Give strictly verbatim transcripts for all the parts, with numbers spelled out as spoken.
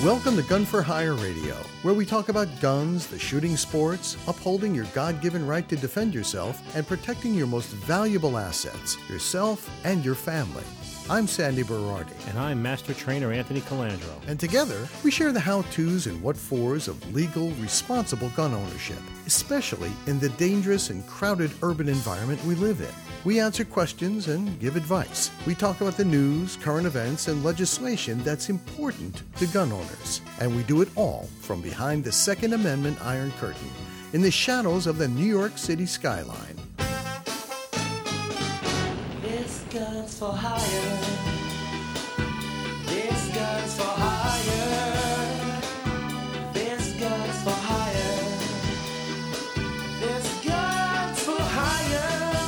Welcome to Gun for Hire Radio, where we talk about guns, the shooting sports, upholding your God-given right to defend yourself, and protecting your most valuable assets, yourself and your family. I'm Sandy Berardi. And I'm Master Trainer Anthony Colandro. And together, we share the how-tos and what-fors of legal, responsible gun ownership, especially in the dangerous and crowded urban environment we live in. We answer questions and give advice. We talk about the news, current events, and legislation that's important to gun owners. And we do it all from behind the Second Amendment Iron Curtain, in the shadows of the New York City skyline. This gun's for hire. This gun's for hire. This gun's for hire. This gun's for hire.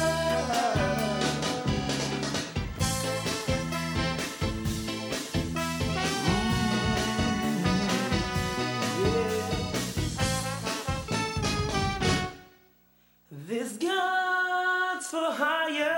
This gun's for hire.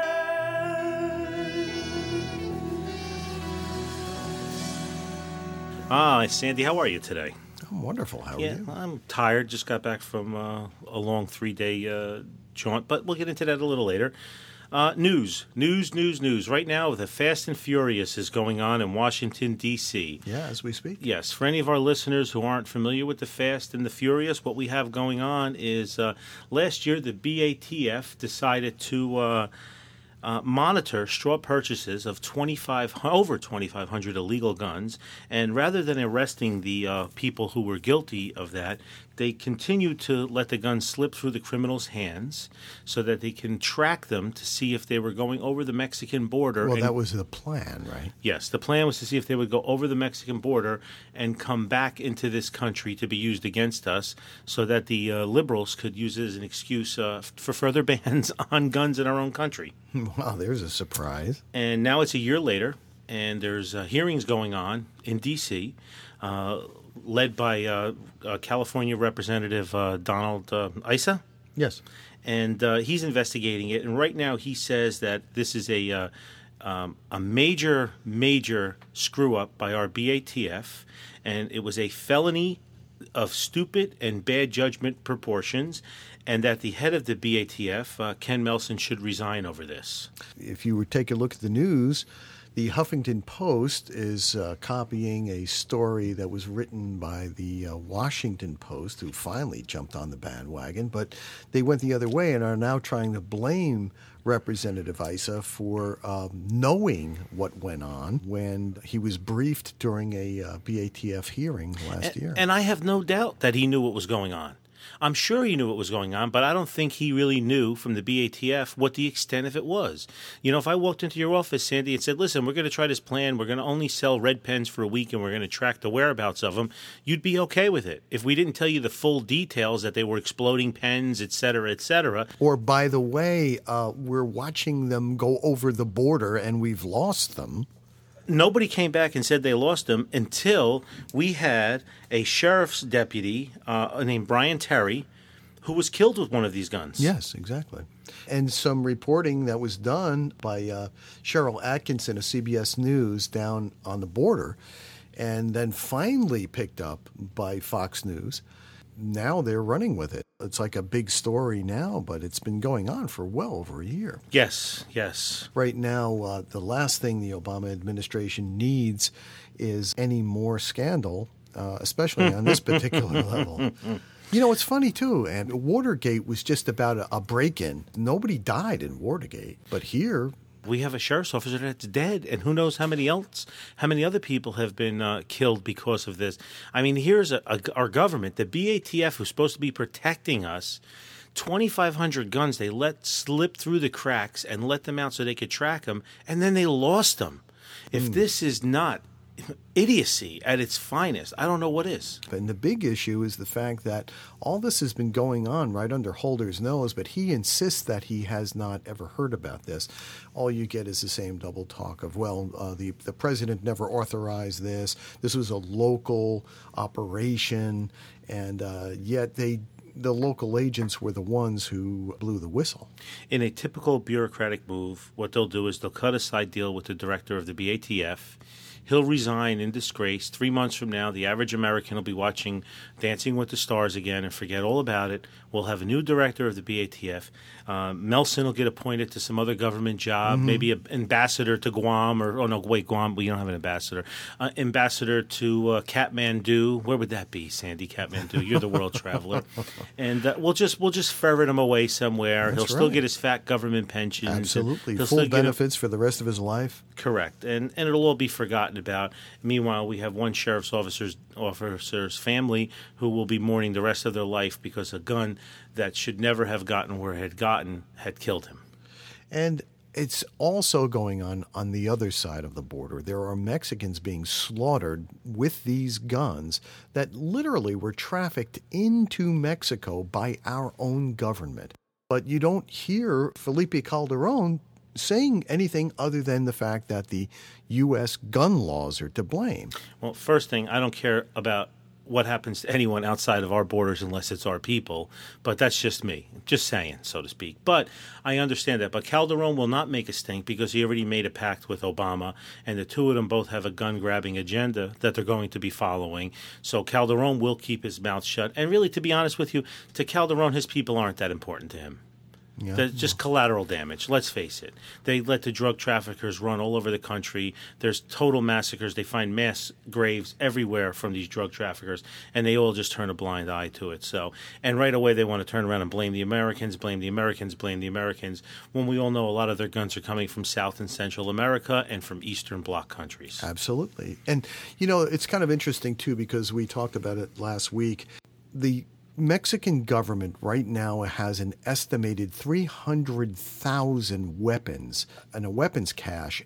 Ah, Sandy, how are you today? I'm wonderful. How are yeah, you? I'm tired. Just got back from uh, a long three-day uh, jaunt, but we'll get into that a little later. Uh, news, news, news, news. Right now, the Fast and Furious is going on in Washington, D C Yeah, as we speak. Yes, for any of our listeners who aren't familiar with the Fast and the Furious, what we have going on is uh, last year the B A T F decided to uh, uh, monitor straw purchases of twenty-five over twenty-five hundred illegal guns, and rather than arresting the uh, people who were guilty of that, they continue to let the guns slip through the criminals' hands so that they can track them to see if they were going over the Mexican border. Well, and, that was the plan, right? Yes, the plan was to see if they would go over the Mexican border and come back into this country to be used against us so that the uh, liberals could use it as an excuse uh, for further bans on guns in our own country. Wow, there's a surprise. And now it's a year later, and there's uh, hearings going on in D C, uh, led by uh, uh, California Representative uh, Donald uh, Issa. Yes. And uh, he's investigating it. And right now he says that this is a uh, um, a major, major screw-up by our B A T F, and it was a felony of stupid and bad judgment proportions, and that the head of the B A T F, uh, Ken Melson, should resign over this. If you would take a look at the news, the Huffington Post is uh, copying a story that was written by the uh, Washington Post, who finally jumped on the bandwagon, but they went the other way and are now trying to blame Representative Issa for um, knowing what went on when he was briefed during a uh, B A T F hearing last and, year. And I have no doubt that he knew what was going on. I'm sure he knew what was going on, but I don't think he really knew from the B A T F what the extent of it was. You know, if I walked into your office, Sandy, and said, listen, we're going to try this plan. We're going to only sell red pens for a week, and we're going to track the whereabouts of them, you'd be okay with it. If we didn't tell you the full details that they were exploding pens, et cetera, et cetera. Or, by the way, uh, we're watching them go over the border, and we've lost them. Nobody came back and said they lost them until we had a sheriff's deputy uh, named Brian Terry who was killed with one of these guns. Yes, exactly. And some reporting that was done by uh, Cheryl Atkinson of C B S News down on the border, and then finally picked up by Fox News. Now they're running with it. It's like a big story now, but it's been going on for well over a year. Yes, yes. Right now, uh, the last thing the Obama administration needs is any more scandal, uh, especially on this particular level. You know, it's funny, too, and Watergate was just about a, a break-in. Nobody died in Watergate, but here we have a sheriff's officer that's dead, and who knows how many else, how many other people have been uh, killed because of this. I mean, here's a, a, our government, the B A T F, who's supposed to be protecting us, twenty-five hundred guns they let slip through the cracks and let them out so they could track them, and then they lost them. If mm. this is not idiocy at its finest, I don't know what is. And the big issue is the fact that all this has been going on right under Holder's nose, but he insists that he has not ever heard about this. All you get is the same double talk of, well, uh, the, the president never authorized this. This was a local operation, and uh, yet they the local agents were the ones who blew the whistle. In a typical bureaucratic move, what they'll do is they'll cut a side deal with the director of the B A T F. he'll resign in disgrace. Three months from now, the average American will be watching Dancing with the Stars again and forget all about it. We'll have a new director of the B A T F. Uh, Melson will get appointed to some other government job, Mm-hmm. maybe an ambassador to Guam, or, oh no, wait, Guam, we don't have an ambassador. Uh, ambassador to uh, Kathmandu. Where would that be, Sandy? Kathmandu. You're the world traveler. And uh, we'll just we'll just ferret him away somewhere. That's He'll still right. get his fat government pensions. and Absolutely. he'll Full still get a- benefits for the rest of his life. Correct, and and it'll all be forgotten about. Meanwhile, we have one sheriff's officer's officer's family who will be mourning the rest of their life because a gun that should never have gotten where it had gotten had killed him. And it's also going on on the other side of the border. There are Mexicans being slaughtered with these guns that literally were trafficked into Mexico by our own government. But you don't hear Felipe Calderon saying anything other than the fact that the U S gun laws are to blame. Well, first thing, I don't care about what happens to anyone outside of our borders unless it's our people, but that's just me, just saying, so to speak. But I understand that. But Calderon will not make a stink because he already made a pact with Obama, and the two of them both have a gun-grabbing agenda that they're going to be following. So Calderon will keep his mouth shut. And really, to be honest with you, to Calderon, his people aren't that important to him. Yeah. They're just collateral damage. Let's face it. They let the drug traffickers run all over the country. There's total massacres. They find mass graves everywhere from these drug traffickers, and they all just turn a blind eye to it. So, and right away they want to turn around and blame the Americans, blame the Americans, blame the Americans, when we all know a lot of their guns are coming from South and Central America and from Eastern Bloc countries. Absolutely. And, you know, it's kind of interesting, too, because we talked about it last week. The Mexican government right now has an estimated three hundred thousand weapons and a weapons cache.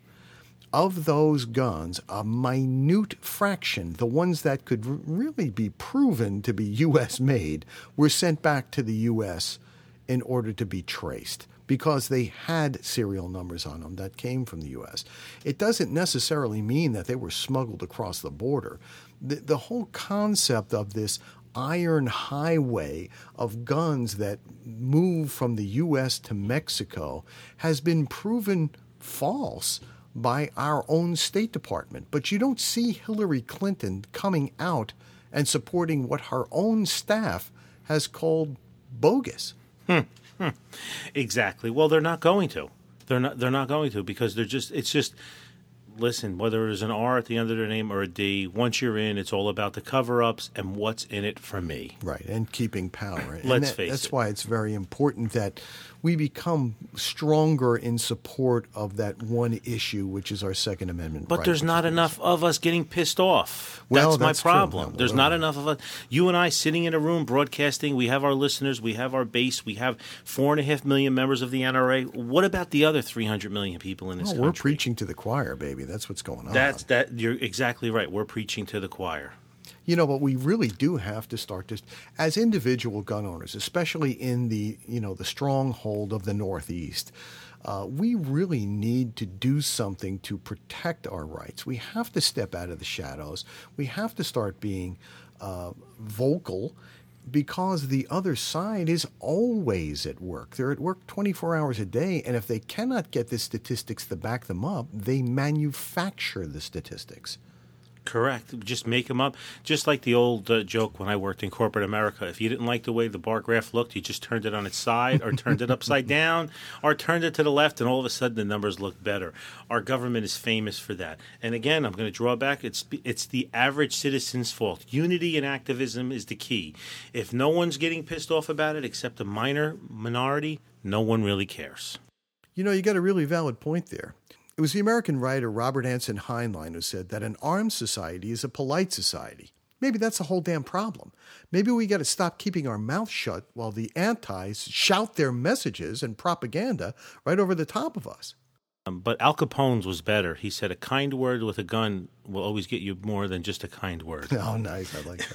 Of those guns, a minute fraction, the ones that could r- really be proven to be U S made, were sent back to the U S in order to be traced because they had serial numbers on them that came from the U S. It doesn't necessarily mean that they were smuggled across the border. The, the whole concept of this iron highway of guns that move from the U S to Mexico has been proven false by our own State Department. But you don't see Hillary Clinton coming out and supporting what her own staff has called bogus. Hmm. Hmm. Exactly. Well, they're not going to. They're not. They're not going to because they're just. It's just. Listen, whether there's an R at the end of their name or a D, once you're in, it's all about the cover-ups and what's in it for me. Right, and keeping power. And Let's that, face that's it. why it's very important that we become stronger in support of that one issue, which is our Second Amendment But right there's to not speech. enough of us getting pissed off. Well, that's my that's true. problem. No, there's well, not well. enough of us. You and I sitting in a room broadcasting, we have our listeners, we have our base, we have four and a half million members of the N R A. What about the other three hundred million people in this Well, country? we're preaching to the choir, baby. That's what's going on. That's that. You're exactly right. We're preaching to the choir. You know, but we really do have to start to, as individual gun owners, especially in the, you know, the stronghold of the Northeast, uh, we really need to do something to protect our rights. We have to step out of the shadows. We have to start being uh, vocal because the other side is always at work. They're at work twenty-four hours a day, and if they cannot get the statistics to back them up, they manufacture the statistics. Correct. Just make them up. Just like the old uh, joke when I worked in corporate America. If you didn't like the way the bar graph looked, you just turned it on its side or turned it upside down or turned it to the left, and all of a sudden the numbers look better. Our government is famous for that. And again, I'm going to draw back. It's, it's the average citizen's fault. Unity and activism is the key. If no one's getting pissed off about it except a minor minority, no one really cares. You know, you got a really valid point there. It was the American writer Robert Anson Heinlein who said that an armed society is a polite society. Maybe that's the whole damn problem. Maybe we got to stop keeping our mouth shut while the antis shout their messages and propaganda right over the top of us. Um, but Al Capone's was better. He said a kind word with a gun will always get you more than just a kind word. Oh, nice. I like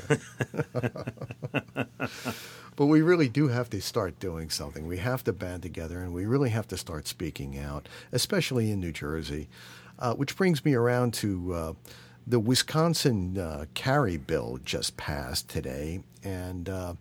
that. But we really do have to start doing something. We have to band together, and we really have to start speaking out, especially in New Jersey, uh, which brings me around to uh, the Wisconsin uh, carry bill just passed today, and uh,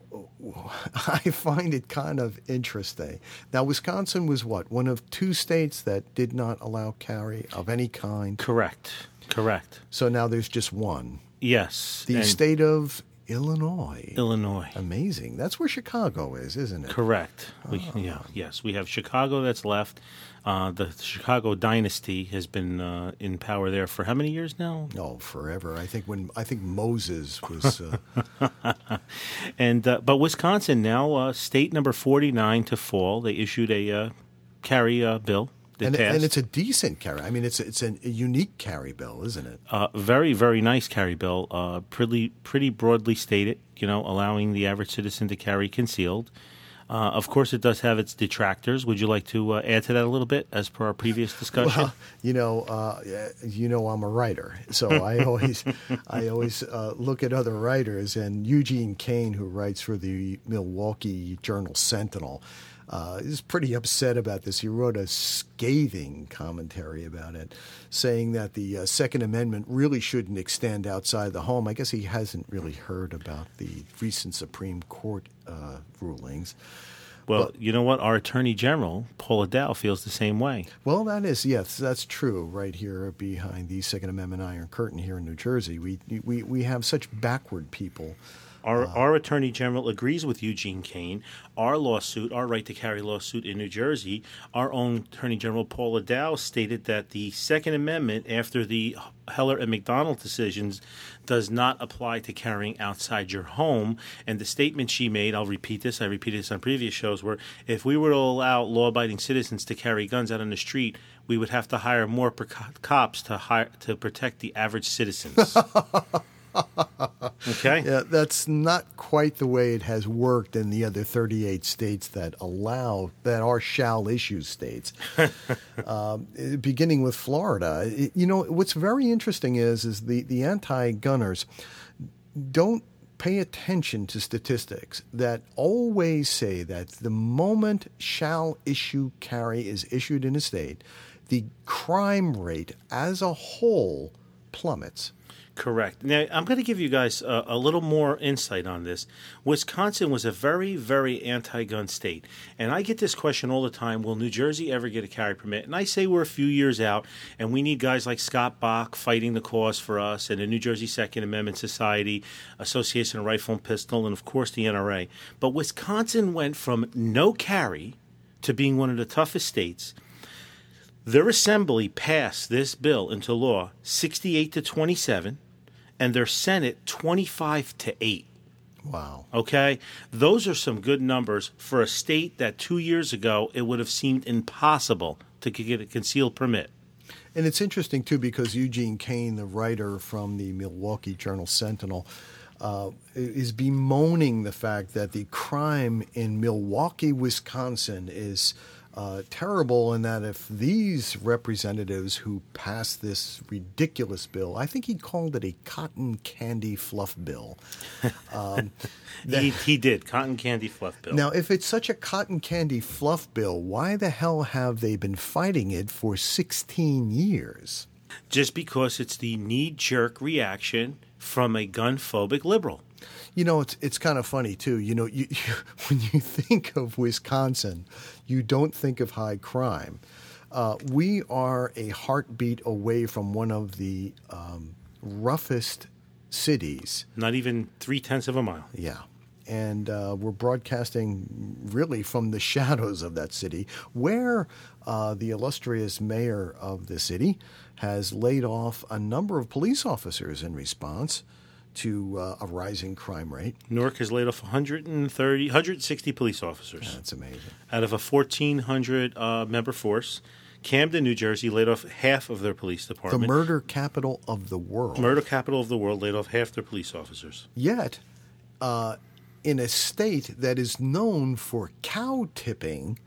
I find it kind of interesting. Now, Wisconsin was what? One of two states that did not allow carry of any kind? Correct. Correct. So now there's just one. Yes. The and state of Illinois. Illinois. Amazing. That's where Chicago is, isn't it? Correct. We, yeah, yes, we have Chicago that's left. Uh, the Chicago dynasty has been uh, in power there for how many years now? Oh, forever. I think when I think Moses was. Uh, and uh, but Wisconsin now, uh, state number forty-nine to fall. They issued a uh, carry uh, bill. That and, passed. and it's a decent carry. I mean, it's a, it's a, a unique carry bill, isn't it? Uh, very, very nice carry bill. Uh, pretty, pretty broadly stated. You know, allowing the average citizen to carry concealed. Uh, of course, it does have its detractors. Would you like to uh, add to that a little bit, as per our previous discussion? Well, you know, uh, you know, I'm a writer, so I always, I always uh, look at other writers, and Eugene Kane, who writes for the Milwaukee Journal Sentinel, uh, is pretty upset about this. He wrote a scathing commentary about it, saying that the uh, Second Amendment really shouldn't extend outside the home. I guess he hasn't really heard about the recent Supreme Court uh, rulings. Well, But- you know what? Our Attorney General, Paula Dow, feels the same way. Well, that is, yes, that's true. Right here behind the Second Amendment Iron Curtain here in New Jersey, we we, we have such backward people. Our, our Attorney General agrees with Eugene Kane. Our lawsuit, our right to carry lawsuit in New Jersey, our own Attorney General Paula Dow stated that the Second Amendment, after the Heller and McDonald decisions, does not apply to carrying outside your home. And the statement she made, I'll repeat this, I repeated this on previous shows, were if we were to allow law-abiding citizens to carry guns out on the street, we would have to hire more per- cops to hire to protect the average citizens. Okay. Yeah, that's not quite the way it has worked in the other thirty-eight states that allow, that are shall issue states, um, beginning with Florida. It- you know, what's very interesting is, is the, the anti-gunners don't pay attention to statistics that always say that the moment shall issue carry is issued in a state, the crime rate as a whole plummets. Correct. Now, I'm going to give you guys a, a little more insight on this. Wisconsin was a very, very anti-gun state. And I get this question all the time, will New Jersey ever get a carry permit? And I say we're a few years out, and we need guys like Scott Bach fighting the cause for us, and the New Jersey Second Amendment Society, Association of Rifle and Pistol, and, of course, the N R A. But Wisconsin went from no carry to being one of the toughest states. Their assembly passed this bill into law sixty-eight to twenty-seven. And their Senate twenty-five to eight. Wow. Okay? Those are some good numbers for a state that two years ago it would have seemed impossible to get a concealed permit. And it's interesting, too, because Eugene Kane, the writer from the Milwaukee Journal Sentinel, uh, is bemoaning the fact that the crime in Milwaukee, Wisconsin is uh, terrible, and that if these representatives who passed this ridiculous bill, I think he called it a cotton candy fluff bill. Um, he, he did. Cotton candy fluff bill. Now, if it's such a cotton candy fluff bill, why the hell have they been fighting it for sixteen years? Just because it's the knee-jerk reaction from a gun-phobic liberal. You know, it's it's kind of funny, too. You know, you, you, when you think of Wisconsin, you don't think of high crime. Uh, we are a heartbeat away from one of the um, roughest cities. Not even three-tenths of a mile. Yeah. And uh, we're broadcasting really from the shadows of that city, where uh, the illustrious mayor of the city has laid off a number of police officers in response to uh, a rising crime rate. Newark has laid off one hundred thirty, one hundred sixty police officers. That's amazing. Out of a fourteen hundred uh, member force. Camden, New Jersey, laid off half of their police The department. murder capital of the world. Murder capital of the world laid off half their police officers. Yet, uh, in a state that is known for cow tipping,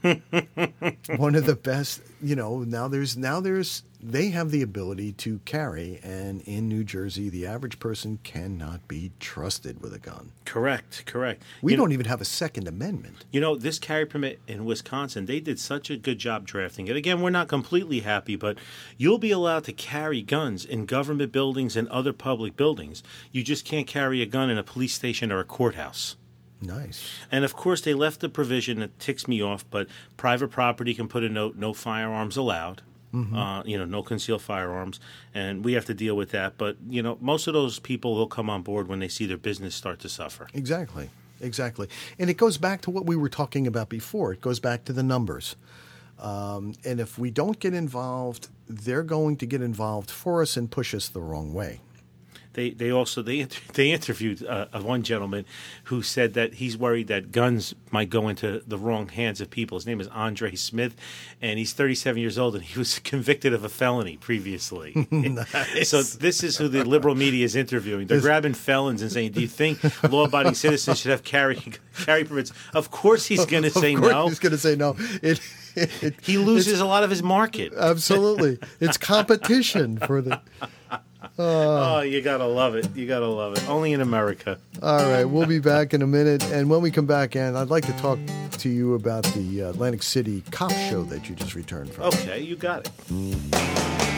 one of the best, you know, now there's, now there's, they have the ability to carry, and in New Jersey, the average person cannot be trusted with a gun. Correct, correct. We you don't know, even have a Second Amendment. You know, this carry permit in Wisconsin, they did such a good job drafting it. Again, we're not completely happy, but you'll be allowed to carry guns in government buildings and other public buildings. You just can't carry a gun in a police station or a courthouse. Nice. And, of course, they left the provision that ticks me off, but private property can put a note, no firearms allowed. Mm-hmm. Uh, you know, no concealed firearms, and we have to deal with that. But you know, most of those people will come on board when they see their business start to suffer. Exactly, exactly. And it goes back to what we were talking about before. It goes back to the numbers. Um, and if we don't get involved, they're going to get involved for us and push us the wrong way. They they also they they interviewed uh, one gentleman who said that he's worried that guns might go into the wrong hands of people. His name is Andre Smith, and he's thirty-seven years old, and he was convicted of a felony previously. Nice. So this is who the liberal media is interviewing. They're grabbing felons and saying, "Do you think law-abiding citizens should have carry carry permits?" Of course, he's going to say of course no. He's going to say no. It, it, it, he loses a lot of his market. Absolutely, it's competition for the. Oh, you gotta love it. You gotta love it. Only in America. All right, we'll be back in a minute. And when we come back in, I'd like to talk to you about the uh, Atlantic City cop show that you just returned from. Okay, you got it.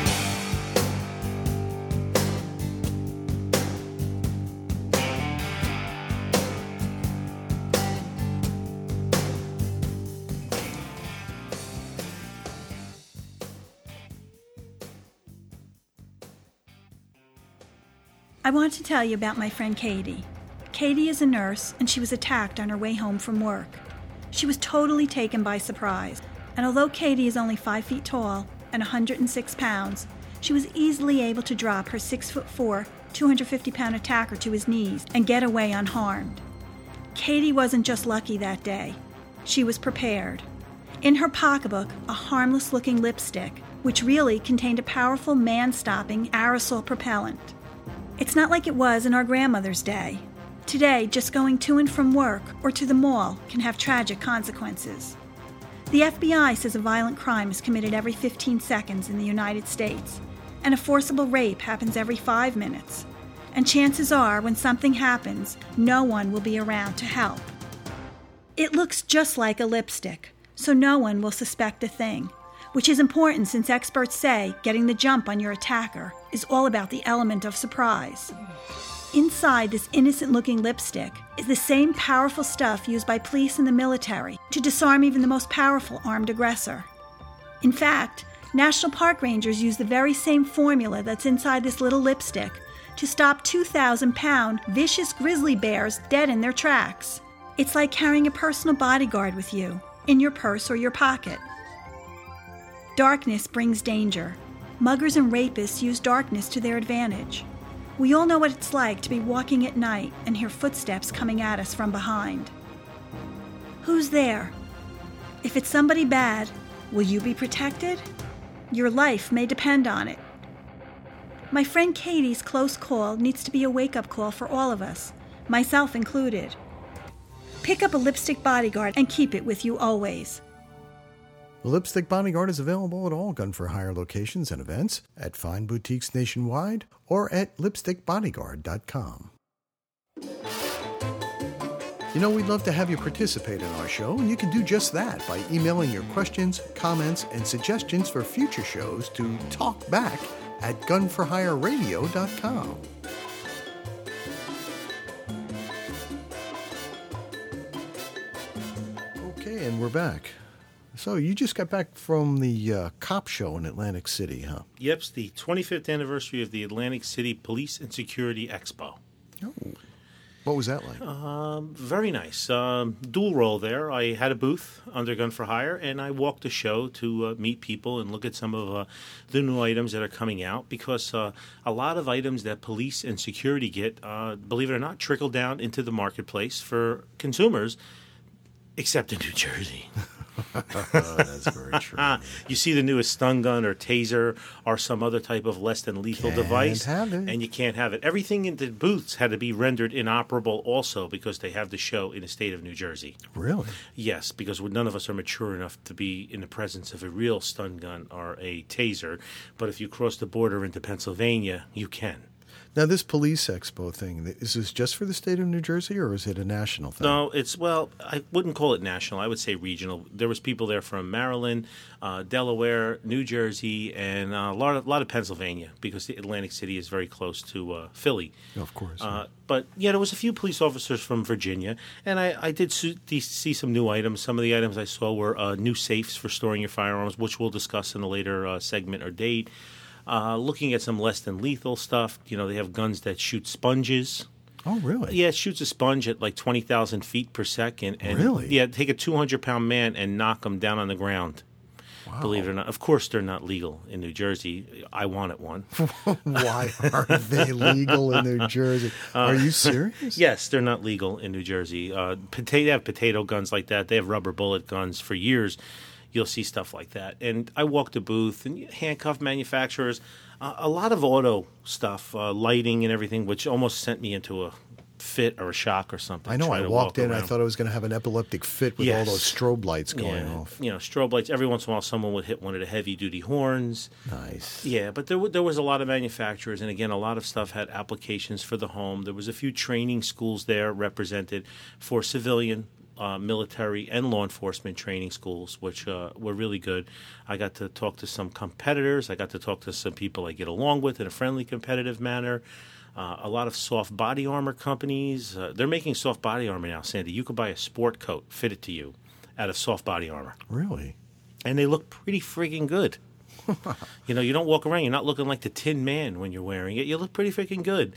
I want to tell you about my friend Katie. Katie is a nurse, and she was attacked on her way home from work. She was totally taken by surprise, and although Katie is only five feet tall and one hundred six pounds, she was easily able to drop her six foot four, two hundred fifty pound attacker to his knees and get away unharmed. Katie wasn't just lucky that day. She was prepared. In her pocketbook, a harmless-looking lipstick, which really contained a powerful man-stopping aerosol propellant. It's not like it was in our grandmother's day. Today, just going to and from work or to the mall can have tragic consequences. The F B I says a violent crime is committed every fifteen seconds in the United States, and a forcible rape happens every five minutes. And chances are, when something happens, no one will be around to help. It looks just like a lipstick, so no one will suspect a thing, which is important since experts say getting the jump on your attacker is all about the element of surprise. Inside this innocent-looking lipstick is the same powerful stuff used by police and the military to disarm even the most powerful armed aggressor. In fact, National Park Rangers use the very same formula that's inside this little lipstick to stop two thousand pound vicious grizzly bears dead in their tracks. It's like carrying a personal bodyguard with you, in your purse or your pocket. Darkness brings danger. Muggers and rapists use darkness to their advantage. We all know what it's like to be walking at night and hear footsteps coming at us from behind. Who's there? If it's somebody bad, will you be protected? Your life may depend on it. My friend Katie's close call needs to be a wake-up call for all of us, myself included. Pick up a Lipstick Bodyguard and keep it with you always. The Lipstick Bodyguard is available at all Gun for Hire locations and events, at fine boutiques nationwide, or at lipstick bodyguard dot com. You know, we'd love to have you participate in our show, and you can do just that by emailing your questions, comments, and suggestions for future shows to talkback at gun for hire radio dot com. Okay, and we're back. So you just got back from the uh, cop show in Atlantic City, huh? Yep, it's the twenty-fifth anniversary of the Atlantic City Police and Security Expo. Oh. What was that like? Um, very nice. Um, dual role there. I had a booth under Gun for Hire, and I walked the show to uh, meet people and look at some of uh, the new items that are coming out, because uh, a lot of items that police and security get, uh, believe it or not, trickle down into the marketplace for consumers, except in New Jersey. Oh, that's very true. You see the newest stun gun or taser or some other type of less than lethal Can't device, have it. and you can't have it. Everything in the booths had to be rendered inoperable also, because they have the show in the state of New Jersey. Really? Yes, because none of us are mature enough to be in the presence of a real stun gun or a taser. But if you cross the border into Pennsylvania, you can. Now, this police expo thing, is this just for the state of New Jersey, or is it a national thing? No, it's, well, I wouldn't call it national. I would say regional. There was people there from Maryland, uh, Delaware, New Jersey, and uh, a lot of, a lot of Pennsylvania, because the Atlantic City is very close to uh, Philly. Of course. Uh, but, yeah, there was a few police officers from Virginia, and I, I did su- de- see some new items. Some of the items I saw were uh, new safes for storing your firearms, which we'll discuss in a later uh, segment or date. Uh, looking at some less than lethal stuff. You know, they have guns that shoot sponges. Oh, really? Yeah, it shoots a sponge at like twenty thousand feet per second. And, Really? Yeah, take a two hundred pound man and knock him down on the ground. Wow. Believe it or not. Of course, they're not legal in New Jersey. I wanted one. Why are they legal in New Jersey? Are you serious? Yes, they're not legal in New Jersey. Uh, potato, they have potato guns like that. They have rubber bullet guns for years. You'll see stuff like that. And I walked the booth and handcuff manufacturers, uh, a lot of auto stuff, uh, lighting and everything, which almost sent me into a fit or a shock or something. I know. Try I to walked walk in, I around. thought I was going to have an epileptic fit with Yes. all those strobe lights going Yeah, off. you know, strobe lights. Every once in a while, someone would hit one of the heavy-duty horns. Nice. Yeah, but there w- there was a lot of manufacturers, and again, a lot of stuff had applications for the home. There was a few training schools there represented for civilian, uh, military, and law enforcement training schools, which uh, were really good. I got to talk to some competitors. I got to talk to some people I get along with in a friendly, competitive manner. Uh, a lot of soft body armor companies. Uh, they're making soft body armor now, Sandy. You could buy a sport coat, fit it to you, out of soft body armor. Really? And they look pretty friggin' good. You know, you don't walk around, you're not looking like the Tin Man when you're wearing it. You look pretty freaking good.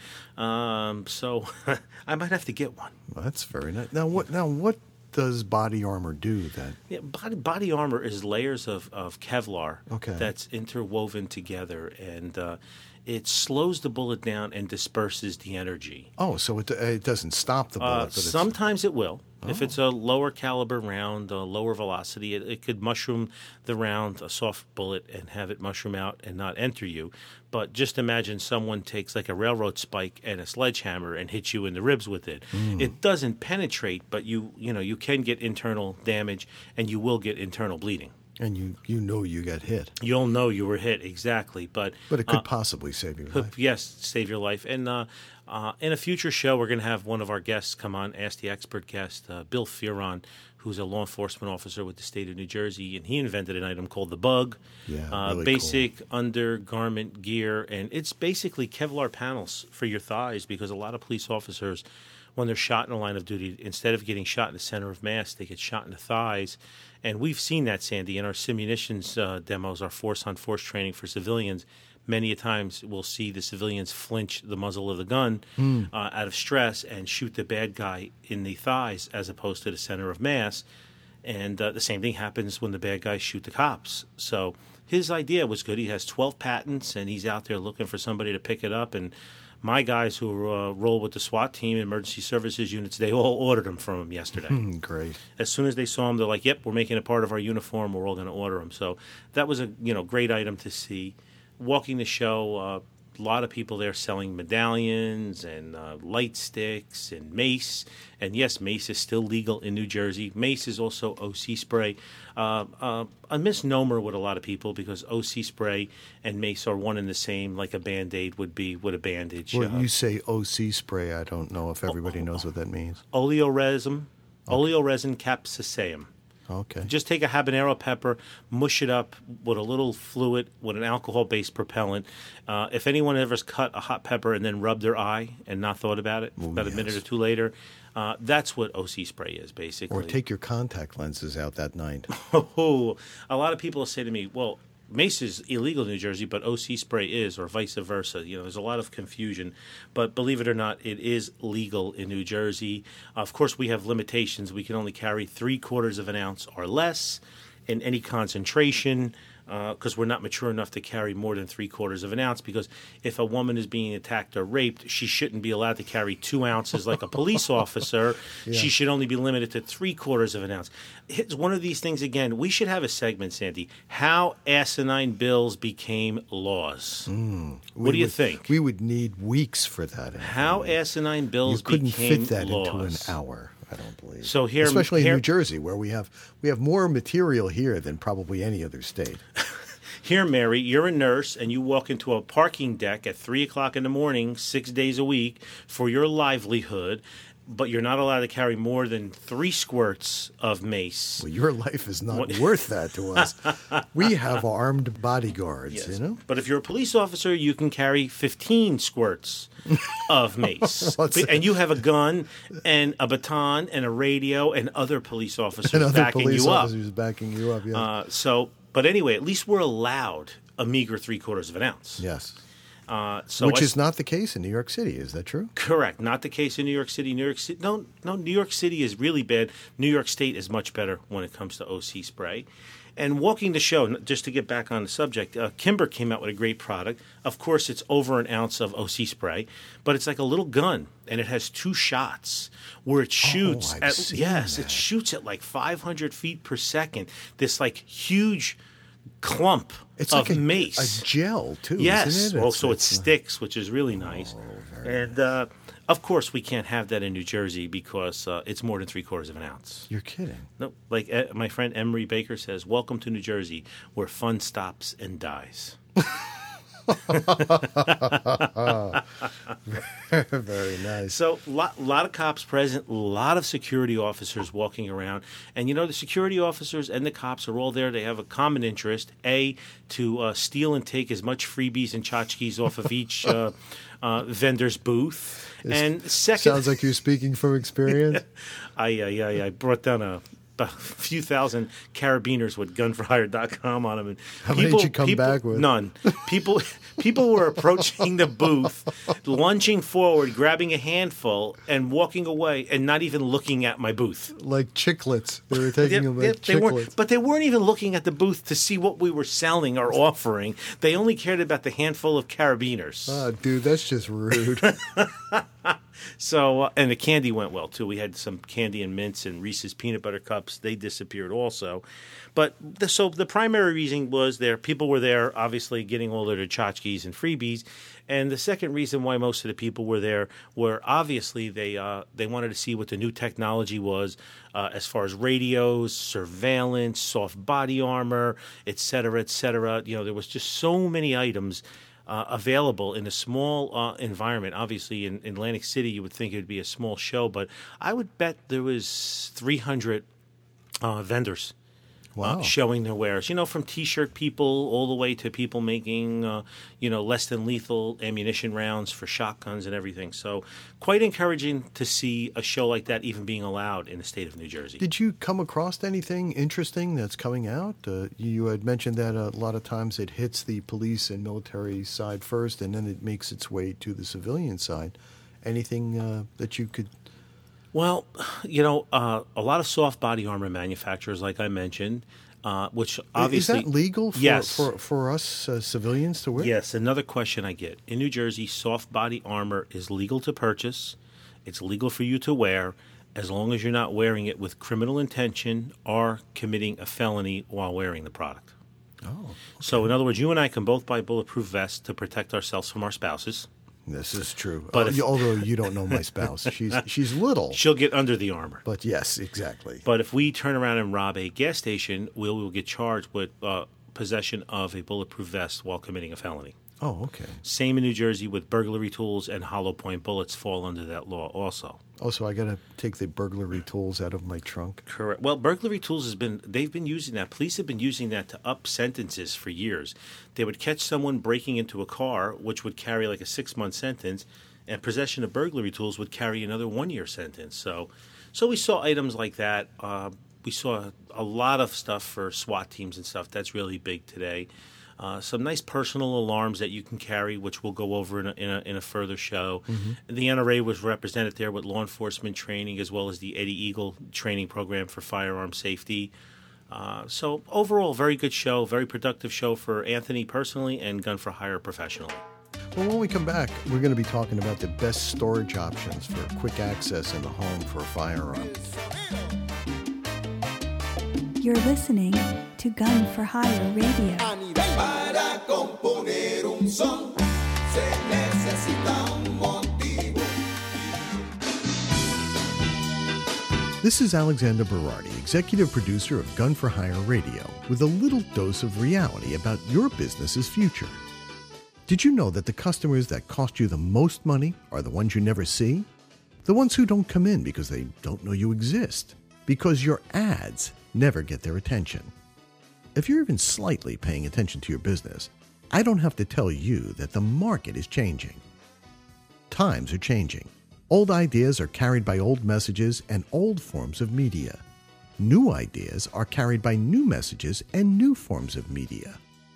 Um, so I might have to get one. Well, that's very nice. Now, what? Now, what does body armor do then? Yeah, body, body armor is layers of, of Kevlar Okay. that's interwoven together, and uh, it slows the bullet down and disperses the energy. Oh, so it it doesn't stop the bullet, Uh, but it's, sometimes it will. If Oh. it's a lower caliber round, a lower velocity, it, it could mushroom the round, a soft bullet, and have it mushroom out and not enter you. But just imagine someone takes like a railroad spike and a sledgehammer and hits you in the ribs with it. Hmm. It doesn't penetrate, but you you know you can get internal damage and you will get internal bleeding. and you you know you got hit, You'll know you were hit exactly, but but it could uh, possibly save your Could- life. Yes, save your life. And uh, uh, in a future show, we're going to have one of our guests come on, Ask the Expert guest, uh, Bill Fearon, who's a law enforcement officer with the state of New Jersey, and he invented an item called the Bug. Yeah, uh, really basic undergarment gear, and it's basically Kevlar panels for your thighs, because a lot of police officers, when they're shot in the line of duty, instead of getting shot in the center of mass, they get shot in the thighs. And we've seen that, Sandy, in our simulations uh, demos, our force-on-force training for civilians. Many a times we'll see the civilians flinch the muzzle of the gun Hmm. uh, out of stress and shoot the bad guy in the thighs as opposed to the center of mass. And uh, the same thing happens when the bad guys shoot the cops. So his idea was good. He has twelve patents, and he's out there looking for somebody to pick it up. And my guys who uh, roll with the SWAT team, emergency services units, they all ordered them from him yesterday. Hmm, great. As soon as they saw him, they're like, "Yep, we're making it part of our uniform. We're all going to order them." So that was a you know great item to see. Walking the show, uh, a lot of people there selling medallions and uh, light sticks and mace. And yes, mace is still legal in New Jersey. Mace is also O C spray. Uh, uh, a misnomer with a lot of people, because O C spray and mace are one and the same, like a Band-Aid would be with a bandage. Well, Uh, you say O C spray. I don't know if everybody knows what that means. oleoresin, oleoresin capsaicum. Okay. Just take a habanero pepper, mush it up with a little fluid with an alcohol-based propellant. Uh, if anyone ever's cut a hot pepper and then rubbed their eye and not thought about it, Ooh, about a minute yes. or two later, uh, that's what O C spray is, basically. Or take your contact lenses out that night. Oh, a lot of people say to me, well, mace is illegal in New Jersey, but O C spray is, or vice versa. You know, there's a lot of confusion. But believe it or not, it is legal in New Jersey. Of course, we have limitations. We can only carry three quarters of an ounce or less in any concentration, because we're not mature enough to carry more than three quarters of an ounce. Because if a woman is being attacked or raped, she shouldn't be allowed to carry two ounces like a police officer. She should only be limited to three quarters of an ounce. It's one of these things, again, we should have a segment, Sandy, how asinine bills became laws. We What do you would- think? We would need weeks for that. How asinine You bills couldn't became fit that laws. into an hour. I don't believe. So here- especially here- in New Jersey, where we have we have more material here than probably any other state. Here, Mary, you're a nurse, and you walk into a parking deck at three o'clock in the morning, six days a week, for your livelihood, but you're not allowed to carry more than three squirts of mace. Well, your life is not What- worth that to us. We have armed bodyguards, Yes. you know? But if you're a police officer, you can carry fifteen squirts of mace. What's that? And you have a gun and a baton and a radio and other police officers And other backing police you up. officers backing you up, yeah. Uh, so, but anyway, at least we're allowed a meager three quarters of an ounce. yes. Uh, so Which I- is not the case in New York City, is that true? correct. Not the case in New York City. New York City, no, no. New York City is really bad. New York State is much better when it comes to O C spray. And walking the show, just to get back on the subject, uh, Kimber came out with a great product. Of course, it's over an ounce of O C spray, but it's like a little gun, and it has two shots where it shoots. Oh, I've at, seen yes, that. it shoots at like five hundred feet per second. This like huge clump It's of like a, mace. a gel, too, Yes. isn't it? Well, It's- so it it's, uh, sticks, which is really nice. And uh, of course, we can't have that in New Jersey because uh, it's more than three quarters of an ounce. You're kidding. No, like uh, my friend Emery Baker says, "Welcome to New Jersey, where fun stops and dies." Very nice. So, a lot, lot of cops present, a lot of security officers walking around. And, you know, the security officers and the cops are all there. They have a common interest, A, to uh, steal and take as much freebies and tchotchkes off of each uh, uh, vendor's booth. And second, Sounds like you're speaking from experience. I, I, I, I brought down a, a few thousand carabiners with gun for hire dot com on them. And How many did you come back with? None. People people were approaching the booth, lunging forward, grabbing a handful, and walking away, and not even looking at my booth. Like chiclets. They were taking them Yeah, like they weren't, chiclets. but they weren't even looking at the booth to see what we were selling or offering. They only cared about the handful of carabiners. Oh, dude, that's just rude. So, uh, and the candy went well, too. We had some candy and mints and Reese's peanut butter cups. They disappeared also. But the, so the primary reason was there, people were there, obviously, getting all of their tchotchkes and freebies. And the second reason why most of the people were there were obviously they uh, they wanted to see what the new technology was uh, as far as radios, surveillance, soft body armor, et cetera, et cetera. You know, there was just so many items Uh, available in a small uh, environment. Obviously, in, in Atlantic City, you would think it would be a small show, but I would bet there was three hundred uh, vendors Wow. uh, showing their wares. You know, from T-shirt people all the way to people making, uh, you know, less than lethal ammunition rounds for shotguns and everything. So, quite encouraging to see a show like that even being allowed in the state of New Jersey. Did you come across anything interesting that's coming out? Uh, you had mentioned that a lot of times it hits the police and military side first, and then it makes its way to the civilian side. Anything uh, that you could... Well, you know, uh, a lot of soft body armor manufacturers, like I mentioned, uh, which obviously... Is that legal for, Yes. for, for us uh, civilians to wear? Yes, another question I get. In New Jersey, soft body armor is legal to purchase. It's legal for you to wear as long as you're not wearing it with criminal intention or committing a felony while wearing the product. Oh, So, in other words, you and I can both buy bulletproof vests to protect ourselves from our spouses. this is true. But Uh, if- although you don't know my spouse. She's she's little. She'll get under the armor. But yes, exactly. But if we turn around and rob a gas station, we will get charged with uh, possession of a bulletproof vest while committing a felony. Oh, okay. Same in New Jersey with burglary tools and hollow point bullets fall under that law also. Also, I got to take the burglary tools out of my trunk. Correct. Well, burglary tools has been they've been using that. Police have been using that to up sentences for years. They would catch someone breaking into a car, which would carry like a six month sentence, and possession of burglary tools would carry another one year sentence. So, so we saw items like that. Uh, we saw a lot of stuff for SWAT teams and stuff. That's really big today. Uh, some nice personal alarms that you can carry, which we'll go over in a, in a, in a further show. Mm-hmm. The N R A was represented there with law enforcement training as well as the Eddie Eagle training program for firearm safety. Uh, so overall, very good show, very productive show for Anthony personally and Gun for Hire professionally. Well, when we come back, we're going to be talking about the best storage options for quick access in the home for a firearm. You're listening to Gun for Hire Radio. Para componer un son se necesita un motivo. This is Alexander Berardi, executive producer of Gun for Hire Radio, with a little dose of reality about your business's future. Did you know that the customers that cost you the most money are the ones you never see? The ones who don't come in because they don't know you exist, because your ads never get their attention. If you're even slightly paying attention to your business, I don't have to tell you that the market is changing. Times are changing. Old ideas are carried by old messages and old forms of media. New ideas are carried by new messages and new forms of media.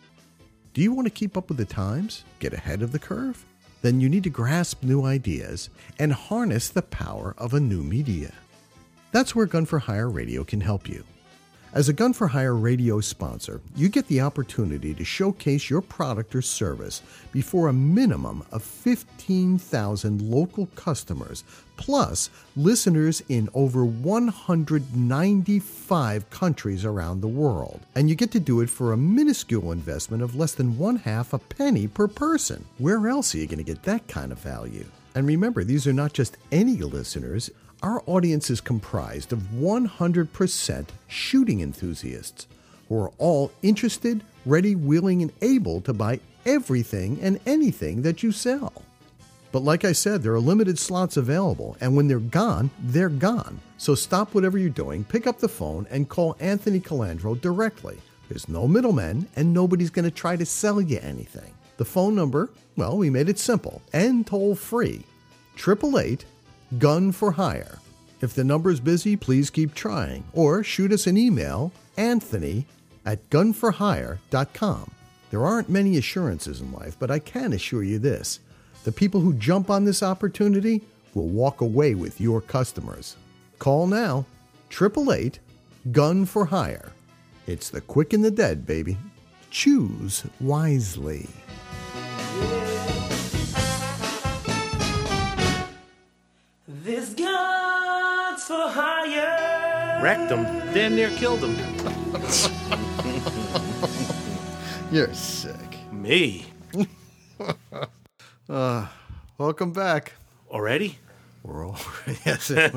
Do you want to keep up with the times? Get ahead of the curve? Then you need to grasp new ideas and harness the power of a new media. That's where Gun for Hire Radio can help you. As a Gun for Hire Radio sponsor, you get the opportunity to showcase your product or service before a minimum of fifteen thousand local customers, plus listeners in over one hundred ninety-five countries around the world. And you get to do it for a minuscule investment of less than one half a penny per person. Where else are you going to get that kind of value? And remember, these are not just any listeners. Our audience is comprised of one hundred percent shooting enthusiasts who are all interested, ready, willing, and able to buy everything and anything that you sell. But like I said, there are limited slots available, and when they're gone, they're gone. So stop whatever you're doing, pick up the phone, and call Anthony Calandro directly. There's no middlemen, and nobody's going to try to sell you anything. The phone number, well, we made it simple and toll-free. eight eight eight Gun for Hire. If the number's busy, please keep trying, or shoot us an email, Anthony at gun for hire dot com. There aren't many assurances in life, but I can assure you this. The people who jump on this opportunity will walk away with your customers. Call now, eight eight eight Gun for Hire. It's the quick and the dead, baby. Choose wisely. This gun's for hire. Wrecked him. Damn near killed him. You're sick. Me. Uh, welcome back. Already? We're all, yes, it,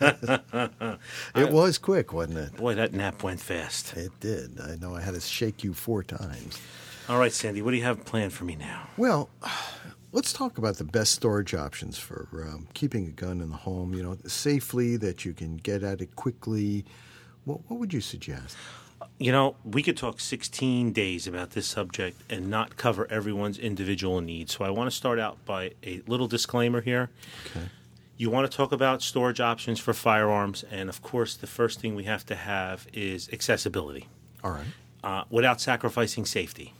it was quick, wasn't it? Boy, that nap went fast. It did. I know I had to shake you four times. All right, Sandy, what do you have planned for me now? Well, let's talk about the best storage options for um, keeping a gun in the home, you know, safely, that you can get at it quickly. What, what would you suggest? You know, we could talk sixteen days about this subject and not cover everyone's individual needs. So I want to start out by a little disclaimer here. Okay. You want to talk about storage options for firearms, and of course, the first thing we have to have is accessibility. All right. Uh, without sacrificing safety.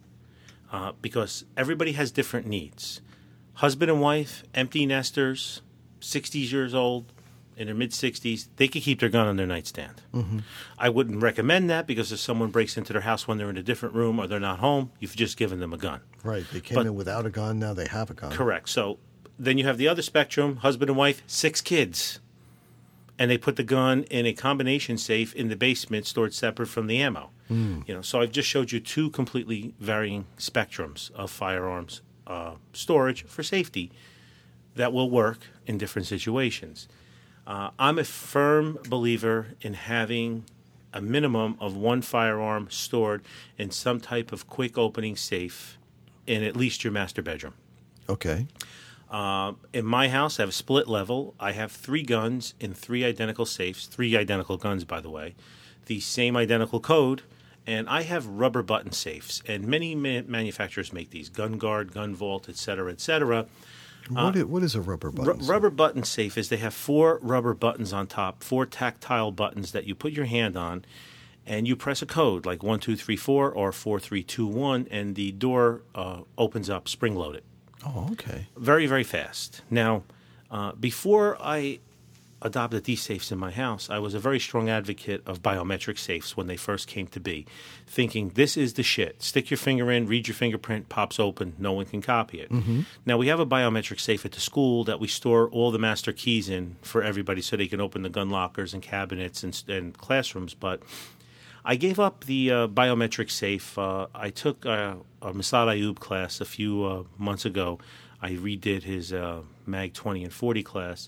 Uh, because everybody has different needs. Husband and wife, empty nesters, sixty years old, in their mid-sixties, they could keep their gun on their nightstand. Mm-hmm. I wouldn't recommend that because if someone breaks into their house when they're in a different room or they're not home, you've just given them a gun. Right. They came But- in without a gun, now they have a gun. Correct. So then you have the other spectrum, husband and wife, six kids. And they put the gun in a combination safe in the basement stored separate from the ammo. Mm. You know, so I've just showed you two completely varying spectrums of firearms uh, storage for safety that will work in different situations. Uh, I'm a firm believer in having a minimum of one firearm stored in some type of quick opening safe in at least your master bedroom. Okay. Uh, in my house, I have a split level. I have three guns in three identical safes, three identical guns, by the way, the same identical code, and I have rubber button safes. And many ma- manufacturers make these, Gun Guard, Gun Vault, et cetera, et cetera. What, is, what is a rubber button? R- rubber button safe is they have four rubber buttons on top, four tactile buttons that you put your hand on, and you press a code like one two three four or four three two one, and the door uh, opens up spring-loaded. Oh, okay. Very, very fast. Now, uh, before I adopted these safes in my house, I was a very strong advocate of biometric safes when they first came to be, thinking this is the shit. Stick your finger in, read your fingerprint, pops open, no one can copy it. Mm-hmm. Now, we have a biometric safe at the school that we store all the master keys in for everybody so they can open the gun lockers and cabinets and, and classrooms, but I gave up the uh, biometric safe. Uh, I took uh, a Masad Ayub class a few uh, months ago. I redid his uh, Mag twenty and forty class,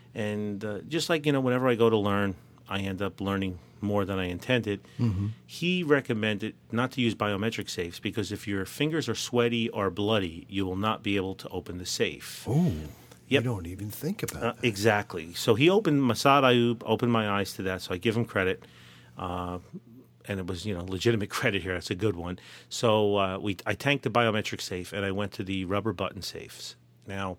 And uh, just like, you know, whenever I go to learn, I end up learning more than I intended. Mm-hmm. He recommended not to use biometric safes because if your fingers are sweaty or bloody, you will not be able to open the safe. Oh, Yep. you don't even think about Uh, that. exactly. So he opened, Masad Ayub opened my eyes to that, so I give him credit. Uh, and it was, you know, legitimate credit here. That's a good one. So uh, we, I tanked the biometric safe, and I went to the rubber button safes. Now,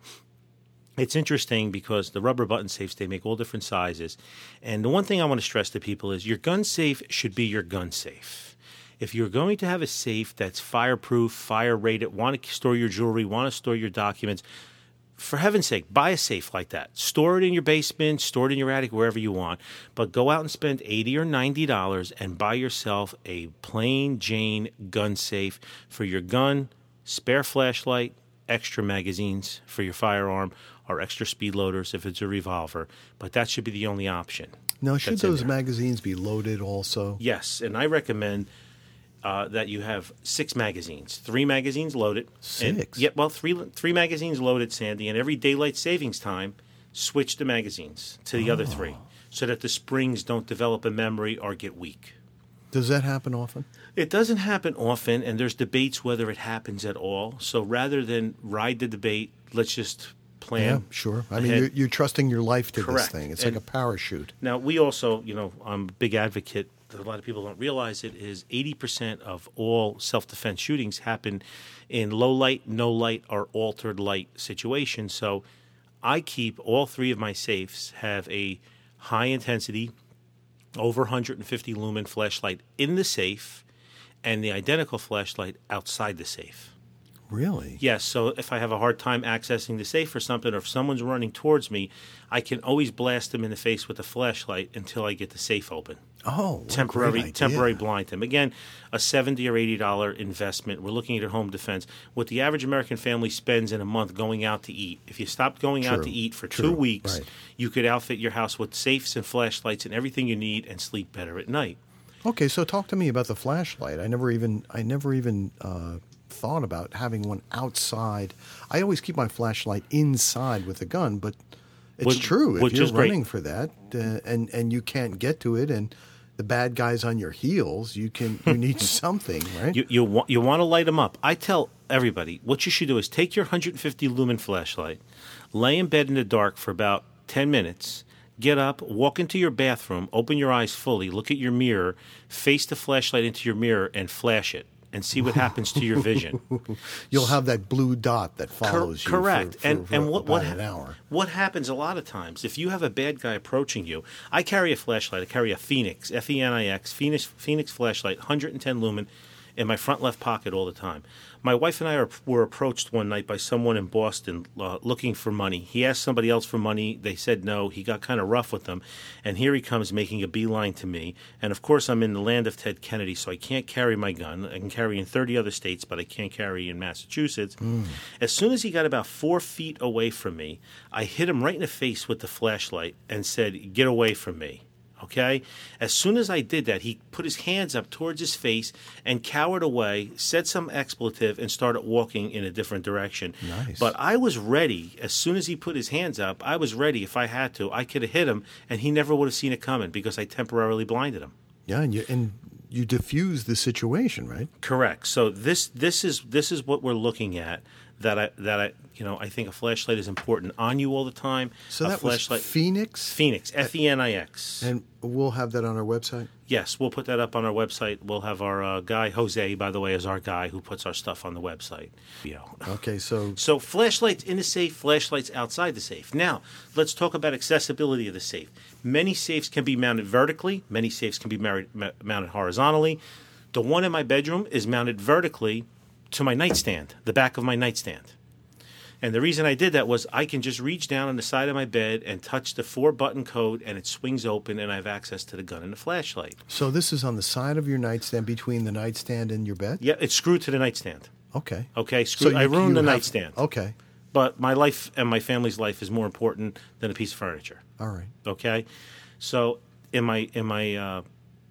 it's interesting because the rubber button safes, they make all different sizes. And the one thing I want to stress to people is your gun safe should be your gun safe. If you're going to have a safe that's fireproof, fire rated, want to store your jewelry, want to store your documents, for heaven's sake, buy a safe like that. Store it in your basement, store it in your attic, wherever you want. But go out and spend eighty dollars or ninety dollars and buy yourself a plain Jane gun safe for your gun, spare flashlight, extra magazines for your firearm, or extra speed loaders if it's a revolver. But that should be the only option. Now, should that's in those there. magazines be loaded also? Yes, and I recommend uh, that you have six magazines, three magazines loaded. And, Six? yeah, well, three three magazines loaded, Sandy, and every daylight savings time, switch the magazines to the other three so that the springs don't develop a memory or get weak. Does that happen often? It doesn't happen often, and there's debates whether it happens at all. So rather than ride the debate, let's just plan. Yeah, sure. I mean, ahead. you're, you're trusting your life to Correct. this thing. It's And- like a parachute. Now, we also, you know, I'm a big advocate, that a lot of people don't realize it, is eighty percent of all self-defense shootings happen in low light, no light, or altered light situations. So I keep all three of my safes have a high-intensity, over one hundred fifty lumen flashlight in the safe and the identical flashlight outside the safe. Really? Yes, so if I have a hard time accessing the safe or something, or if someone's running towards me, I can always blast them in the face with a flashlight until I get the safe open. Oh, what a Temporary, great idea. temporary blind them. Again, a seventy or eighty dollar investment. We're looking at home defense. What the average American family spends in a month going out to eat. If you stopped going out True, to eat for true, two weeks, right. you could outfit your house with safes and flashlights and everything you need, and sleep better at night. Okay, so talk to me about the flashlight. I never even, I never even uh, thought about having one outside. I always keep my flashlight inside with the gun, but it's Which- true. If which you're is great. running for that uh, and and you can't get to it, and the bad guy's on your heels, you can you need something, right? You you want you want to light them up. I tell everybody what you should do is take your one hundred fifty lumen flashlight, lay in bed in the dark for about ten minutes. Get up, walk into your bathroom, open your eyes fully, look at your mirror, face the flashlight into your mirror, and flash it, and see what happens to your vision. You'll have that blue dot that Cor- follows you. correct. For, for, and for and what what about an hap- hour. what happens a lot of times if you have a bad guy approaching you? I carry a flashlight. I carry a Phoenix F E N I X Phoenix Phoenix flashlight, one hundred ten lumen, in my front left pocket all the time. My wife and I are, were approached one night by someone in Boston uh, looking for money. He asked somebody else for money. They said no. He got kind of rough with them. And here he comes making a beeline to me. And, of course, I'm in the land of Ted Kennedy, so I can't carry my gun. I can carry in thirty other states, but I can't carry in Massachusetts. As soon as he got about four feet away from me, I hit him right in the face with the flashlight and said, "Get away from me." Okay? As soon as I did that, he put his hands up towards his face and cowered away, said some expletive, and started walking in a different direction. Nice. But I was ready. As soon as he put his hands up, I was ready. If I had to, I could have hit him, and he never would have seen it coming because I temporarily blinded him. Yeah, and you and you diffuse the situation, right? Correct. So this this is this is what we're looking at. That I that I you know I think a flashlight is important on you all the time. So a that flashlight, was Phoenix, Phoenix F E N I X. and we'll have that on our website. Yes, we'll put that up on our website. We'll have our uh, guy Jose, by the way, is our guy who puts our stuff on the website. Yeah. Okay, so So flashlights in the safe, flashlights outside the safe. Now, let's talk about accessibility of the safe. Many safes can be mounted vertically. Many safes can be mounted, mounted horizontally. The one in my bedroom is mounted vertically to my nightstand, the back of my nightstand. And the reason I did that was I can just reach down on the side of my bed and touch the four-button code, and it swings open, and I have access to the gun and the flashlight. so this is on the side of your nightstand, between the nightstand and your bed. Yeah, it's screwed to the nightstand. Okay. Okay, So screw, I you- ruined you the have- nightstand. Okay. But my life and my family's life is more important than a piece of furniture. All right. Okay, so in my in my uh,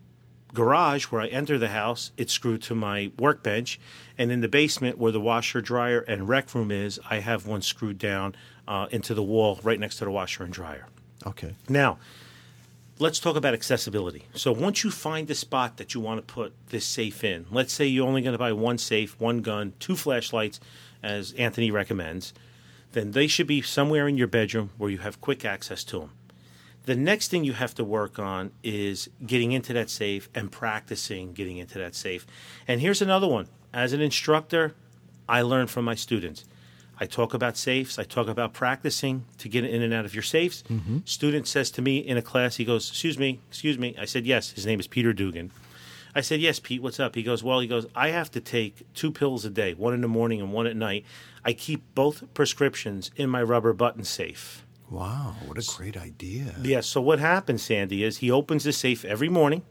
garage where I enter the house, it's screwed to my workbench, and in the basement where the washer, dryer, and rec room is, I have one screwed down uh, into the wall right next to the washer and dryer. Okay. Now, let's talk about accessibility. So once you find the spot that you want to put this safe in, let's say you're only going to buy one safe, one gun, two flashlights, as Anthony recommends, then they should be somewhere in your bedroom where you have quick access to them. The next thing you have to work on is getting into that safe and practicing getting into that safe. And here's another one. As an instructor, I learn from my students. I talk about safes. I talk about practicing to get in and out of your safes. Mm-hmm. Student says to me in a class, he goes, excuse me, excuse me. I said, yes. His name is Peter Dugan. I said, yes, Pete, what's up? He goes, well, he goes, I have to take two pills a day, one in the morning and one at night. I keep both prescriptions in my rubber button safe. Wow, what a great idea. Yeah, so what happens, Sandy, is he opens the safe every morning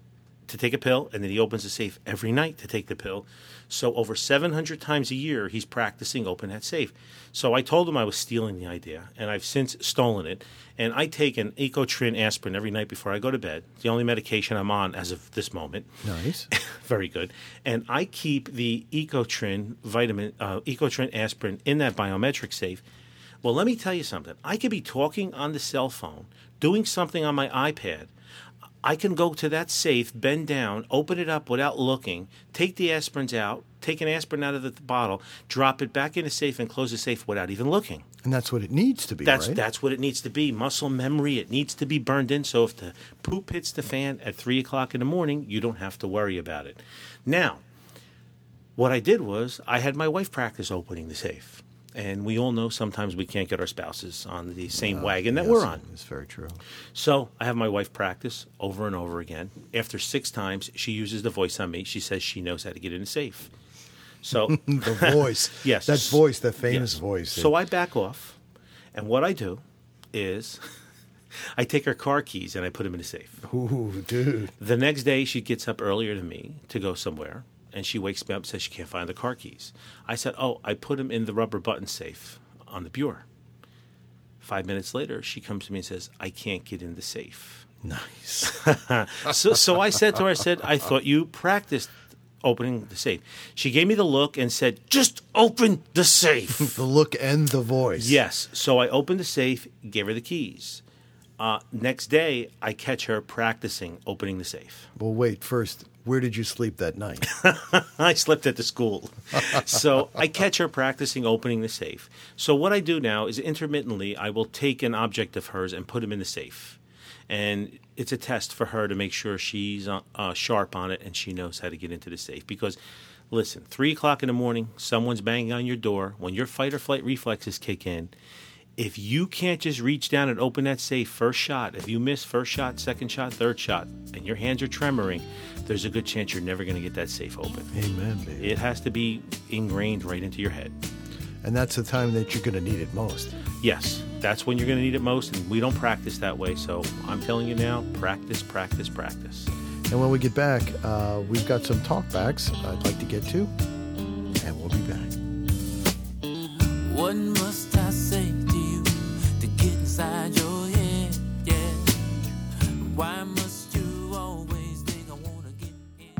to take a pill, and then he opens the safe every night to take the pill. So over seven hundred times a year, he's practicing open that safe. So I told him I was stealing the idea, and I've since stolen it. And I take an Ecotrin aspirin every night before I go to bed. It's the only medication I'm on as of this moment. Nice. Very good. And I keep the Ecotrin vitamin, uh, Ecotrin aspirin in that biometric safe. Well, let me tell you something. I could be talking on the cell phone, doing something on my iPad. I can go to that safe, bend down, open it up without looking, take the aspirins out, take an aspirin out of the bottle, drop it back in the safe, and close the safe without even looking. And that's what it needs to be, that's, right? That's what it needs to be. Muscle memory, it needs to be burned in. So if the poop hits the fan at three o'clock in the morning, you don't have to worry about it. Now, what I did was I had my wife practice opening the safe. And we all know sometimes we can't get our spouses on the same Uh, wagon that yes, we're on. It's very true. So I have my wife practice over and over again. After six times, she uses the voice on me. She says she knows how to get in the safe. So The voice. Yes. That voice, that famous Yes. voice. So I back off, and what I do is I take her car keys and I put them in the safe. Ooh, dude. The next day, she gets up earlier than me to go somewhere, and she wakes me up and says she can't find the car keys. I said, oh, I put them in the rubber button safe on the bureau. Five minutes later, she comes to me and says, I can't get in the safe. Nice. so, so I said to her, I said, I thought you practiced opening the safe. She gave me the look and said, just open the safe. The look and the voice. Yes. So I opened the safe, gave her the keys. Uh, next day, I catch her practicing opening the safe. Well, wait, first, where did you sleep that night? I slept at the school. So I catch her practicing opening the safe. So what I do now is intermittently, I will take an object of hers and put him in the safe. And it's a test for her to make sure she's uh, uh, sharp on it and she knows how to get into the safe. Because, listen, three o'clock in the morning, someone's banging on your door. When your fight or flight reflexes kick in, if you can't just reach down and open that safe first shot, if you miss first shot, second shot, third shot, and your hands are tremoring, there's a good chance you're never going to get that safe open. Amen, baby. It has to be ingrained right into your head. And that's the time that you're going to need it most. Yes, that's when you're going to need it most, and we don't practice that way. So I'm telling you now, practice, practice, practice. And when we get back, uh, we've got some talkbacks I'd like to get to, and we'll be back. What must I say to you to get inside your head? Yeah. Why must you always think I wanna get in?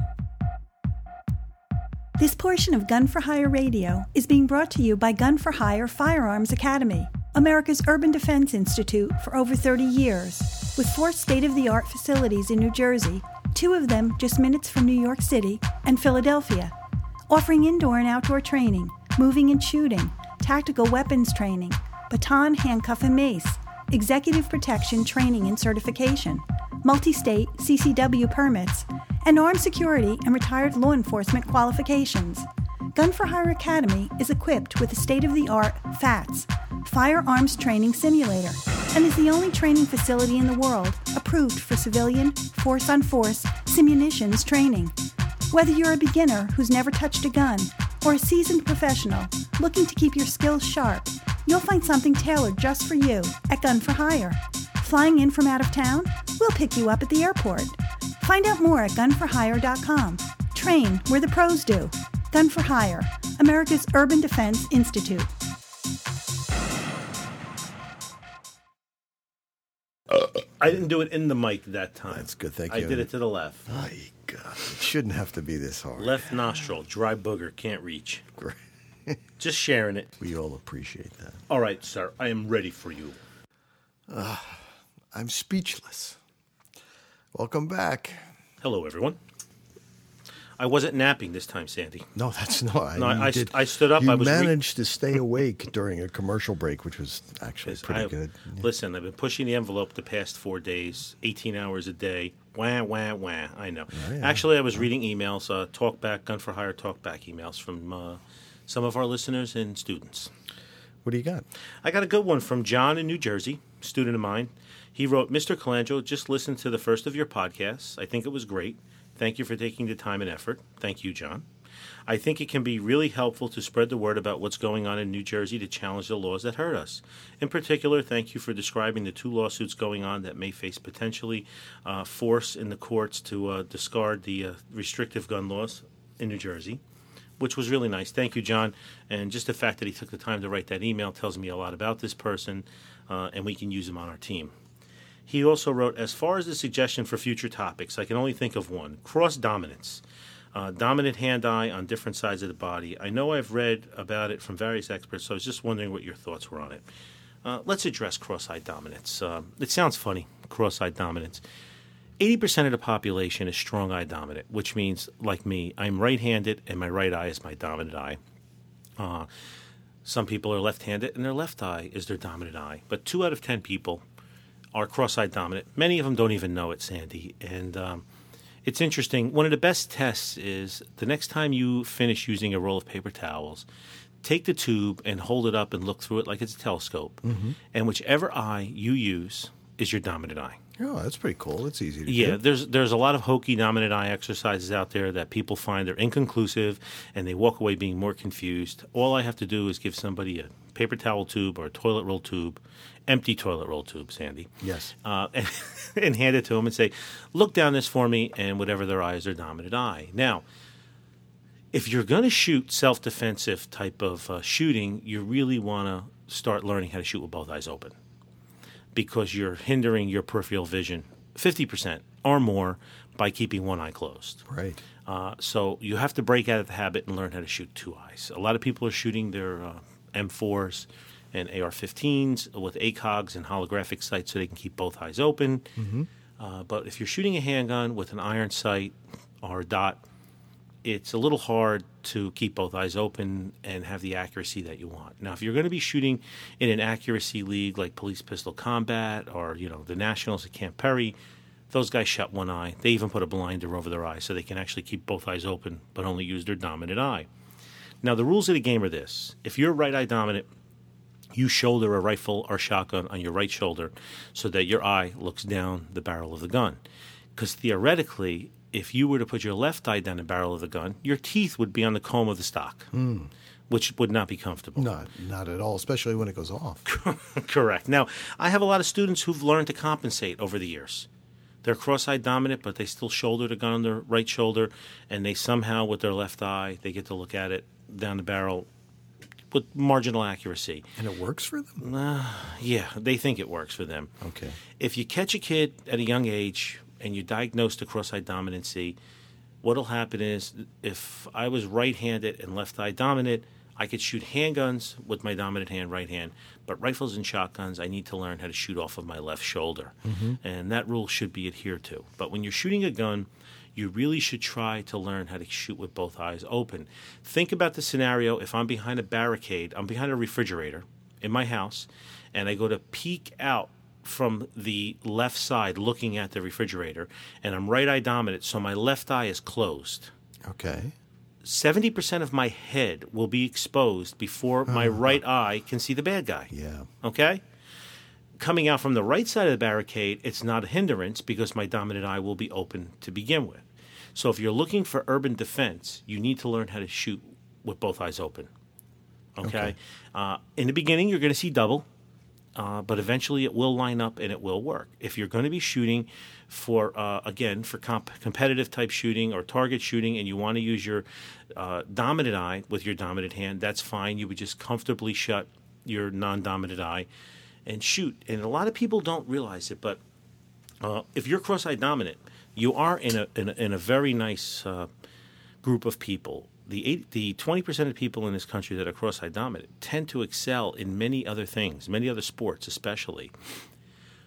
This portion of Gun for Hire Radio is being brought to you by Gun for Hire Firearms Academy, America's Urban Defense Institute for over thirty years, with four state-of-the-art facilities in New Jersey, two of them just minutes from New York City and Philadelphia, offering indoor and outdoor training, moving and shooting, tactical weapons training, baton, handcuff, and mace, executive protection training and certification, multi-state C C W permits, and armed security and retired law enforcement qualifications. Gun for Hire Academy is equipped with a state-of-the-art FATS, Firearms Training Simulator, and is the only training facility in the world approved for civilian, force-on-force, simunitions training. Whether you're a beginner who's never touched a gun or a seasoned professional looking to keep your skills sharp, you'll find something tailored just for you at Gun for Hire. Flying in from out of town? We'll pick you up at the airport. Find out more at gun for hire dot com. Train where the pros do. Gun for Hire, America's Urban Defense Institute. I didn't do it in the mic that time. That's good, thank I you. did it to the left. My God, it shouldn't have to be this hard. Left nostril, dry booger, can't reach. Great. Just sharing it. We all appreciate that. All right, sir, I am ready for you. I'm speechless. Welcome back. Hello, everyone. I wasn't napping this time, Sandy. No, that's not. I, No, I, did, I stood up. You I was re- managed to stay awake during a commercial break, which was actually pretty I- good. Listen, I've been pushing the envelope the past four days, eighteen hours a day. Wah, wah, wah. I know. Oh, yeah. Actually, I was reading emails, uh, talkback, Gun for Hire talkback emails from uh, some of our listeners and students. What do you got? I got a good one from John in New Jersey, student of mine. He wrote, Mister Colangelo, just listened to the first of your podcasts. I think it was great. Thank you for taking the time and effort. Thank you, John. I think it can be really helpful to spread the word about what's going on in New Jersey to challenge the laws that hurt us. In particular, thank you for describing the two lawsuits going on that may face potentially uh, force in the courts to uh, discard the uh, restrictive gun laws in New Jersey, which was really nice. Thank you, John. And just the fact that he took the time to write that email tells me a lot about this person, uh, and we can use him on our team. He also wrote, as far as the suggestion for future topics, I can only think of one, cross-dominance. Uh, dominant hand-eye on different sides of the body. I know I've read about it from various experts, so I was just wondering what your thoughts were on it. Uh, let's address cross-eye dominance. Uh, it sounds funny, cross-eye dominance. eighty percent of the population is strong-eye dominant, which means, like me, I'm right-handed and my right eye is my dominant eye. Uh, some people are left-handed and their left eye is their dominant eye. But two out of ten people are cross-eye dominant. Many of them don't even know it, Sandy. And um, it's interesting. One of the best tests is the next time you finish using a roll of paper towels, take the tube and hold it up and look through it like it's a telescope. Mm-hmm. And whichever eye you use is your dominant eye. Oh, that's pretty cool. It's easy to Yeah, do. there's there's a lot of hokey dominant eye exercises out there that people find they're inconclusive and they walk away being more confused. All I have to do is give somebody a paper towel tube or a toilet roll tube, empty toilet roll tube, Sandy. Yes. Uh, and, and hand it to them and say, look down this for me, and whatever their eye is their dominant eye. Now, if you're going to shoot self-defensive type of uh, shooting, you really want to start learning how to shoot with both eyes open, because you're hindering your peripheral vision fifty percent or more by keeping one eye closed. Right. Uh, so you have to break out of the habit and learn how to shoot two eyes. A lot of people are shooting their uh, M fours and A R fifteens with A C O Gs and holographic sights so they can keep both eyes open. Mm-hmm. Uh, but if you're shooting a handgun with an iron sight or a dot, it's a little hard to keep both eyes open and have the accuracy that you want. Now, if you're going to be shooting in an accuracy league like Police Pistol Combat or, you know, the Nationals at Camp Perry, those guys shut one eye. They even put a blinder over their eye so they can actually keep both eyes open but only use their dominant eye. Now, the rules of the game are this. If you're right eye dominant, you shoulder a rifle or shotgun on your right shoulder so that your eye looks down the barrel of the gun. Because theoretically, if you were to put your left eye down the barrel of the gun, your teeth would be on the comb of the stock, mm. which would not be comfortable. Not, not at all, especially when it goes off. Correct. Now, I have a lot of students who've learned to compensate over the years. They're cross-eye dominant, but they still shoulder the gun on their right shoulder, and they somehow, with their left eye, they get to look at it down the barrel with marginal accuracy. And it works for them? Uh, yeah, they think it works for them. Okay. If you catch a kid at a young age and you diagnose the cross-eye dominancy, what'll happen is if I was right-handed and left-eye dominant, I could shoot handguns with my dominant hand, right hand, but rifles and shotguns, I need to learn how to shoot off of my left shoulder. Mm-hmm. And that rule should be adhered to. But when you're shooting a gun, you really should try to learn how to shoot with both eyes open. Think about the scenario if I'm behind a barricade, I'm behind a refrigerator in my house, and I go to peek out from the left side looking at the refrigerator, and I'm right eye dominant, so my left eye is closed. Okay. seventy percent of my head will be exposed before my uh-huh. right eye can see the bad guy. Yeah. Okay? Coming out from the right side of the barricade, it's not a hindrance because my dominant eye will be open to begin with. So if you're looking for urban defense, you need to learn how to shoot with both eyes open. Okay? okay. Uh, in the beginning, you're going to see double, uh, but eventually it will line up and it will work. If you're going to be shooting for, uh, again, for comp- competitive type shooting or target shooting and you want to use your uh, dominant eye with your dominant hand, that's fine. You would just comfortably shut your non-dominant eye and shoot. And a lot of people don't realize it, but uh, if you're cross-eye dominant, you are in a in a, in a very nice uh, group of people. The eight, the twenty percent of people in this country that are cross-eye dominant tend to excel in many other things, many other sports especially.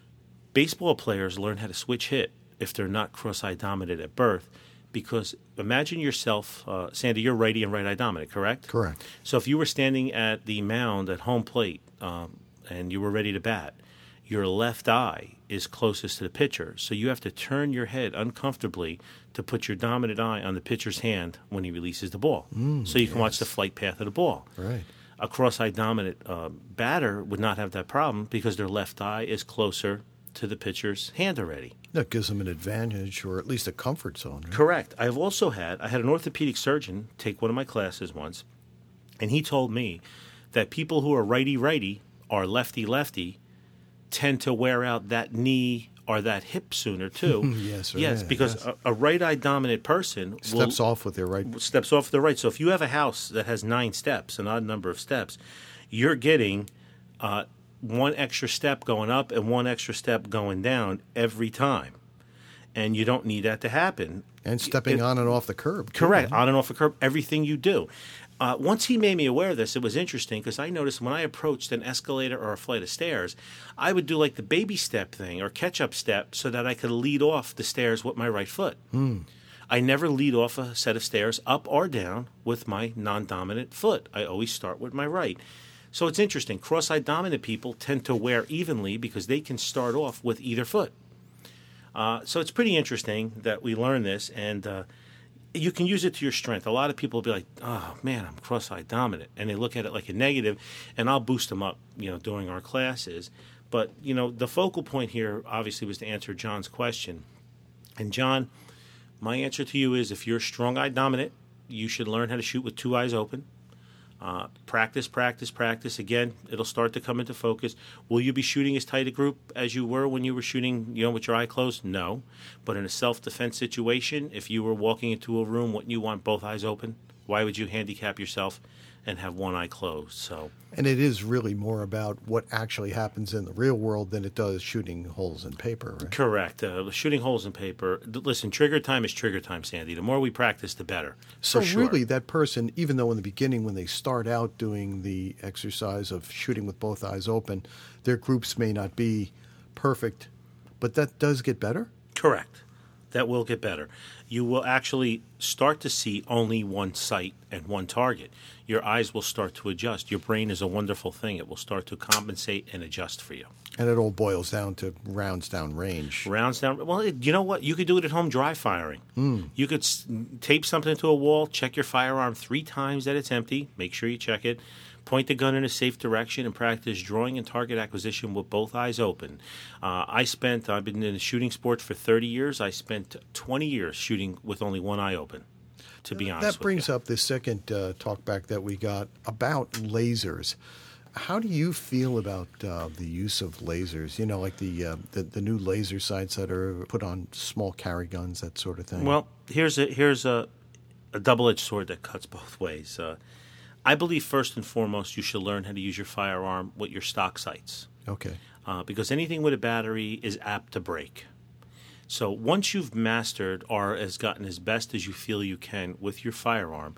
Baseball players learn how to switch hit if they're not cross-eye dominant at birth, because imagine yourself, uh, Sandy, you're righty and right-eye dominant, correct? Correct. So if you were standing at the mound at home plate um, and you were ready to bat, your left eye is closest to the pitcher, so you have to turn your head uncomfortably to put your dominant eye on the pitcher's hand when he releases the ball, Mm, so you can yes. watch the flight path of the ball. Right. A cross-eye dominant uh, batter would not have that problem because their left eye is closer to the pitcher's hand already. That gives them an advantage, or at least a comfort zone. Right? Correct. I've also had, I had an orthopedic surgeon take one of my classes once, and he told me that people who are righty-righty or lefty-lefty tend to wear out that knee or that hip sooner, too. Yes, right, Yes, because yes. A, a right-eye dominant person Steps will, off with their right. steps off to the right. So if you have a house that has nine steps, an odd number of steps, you're getting uh, one extra step going up and one extra step going down every time. And you don't need that to happen. And stepping It- on and off the curb. too, Correct. right? On and off the curb, everything you do. Uh, once he made me aware of this, it was interesting because I noticed when I approached an escalator or a flight of stairs, I would do like the baby step thing or catch-up step so that I could lead off the stairs with my right foot. Hmm. I never lead off a set of stairs up or down with my non-dominant foot. I always start with my right. So it's interesting. Cross-eyed dominant people tend to wear evenly because they can start off with either foot. Uh, so it's pretty interesting that we learn this, and uh, you can use it to your strength. A lot of people will be like, oh, man, I'm cross-eyed dominant, and they look at it like a negative, and I'll boost them up, you know, during our classes. But, you know, the focal point here obviously was to answer John's question. And, John, my answer to you is if you're strong-eyed dominant, you should learn how to shoot with two eyes open. Uh, practice, practice, practice. Again, it'll start to come into focus. Will you be shooting as tight a group as you were when you were shooting, you know, with your eye closed? No. But in a self-defense situation, if you were walking into a room, wouldn't you want both eyes open? Why would you handicap yourself and have one eye closed? So, And it is really more about what actually happens in the real world than it does shooting holes in paper, right? correct. Uh, shooting holes in paper. D- Listen, trigger time is trigger time, Sandy. The more we practice, the better. So for sure. really, that person, even though in the beginning when they start out doing the exercise of shooting with both eyes open, their groups may not be perfect, but that does get better? Correct. That will get better. You will actually start to see only one sight and one target. Your eyes will start to adjust. Your brain is a wonderful thing. It will start to compensate and adjust for you. And it all boils down to rounds down range. Rounds down. Well, it, you know what? You could do it at home dry firing. You could s- tape something to a wall, check your firearm three times that it's empty. Make sure you check it. Point the gun in a safe direction and practice drawing and target acquisition with both eyes open. Uh, I spent, I've been in the shooting sport for thirty years. I spent twenty years shooting with only one eye open, to be honest That brings with you. up the second uh, talkback that we got about lasers. How do you feel about uh, the use of lasers? You know, like the, uh, the the new laser sights that are put on small carry guns, that sort of thing. Well, here's a here's a, a double-edged sword that cuts both ways. Uh, I believe first and foremost you should learn how to use your firearm with your stock sights, okay. uh, because anything with a battery is apt to break. So once you've mastered or has gotten as best as you feel you can with your firearm,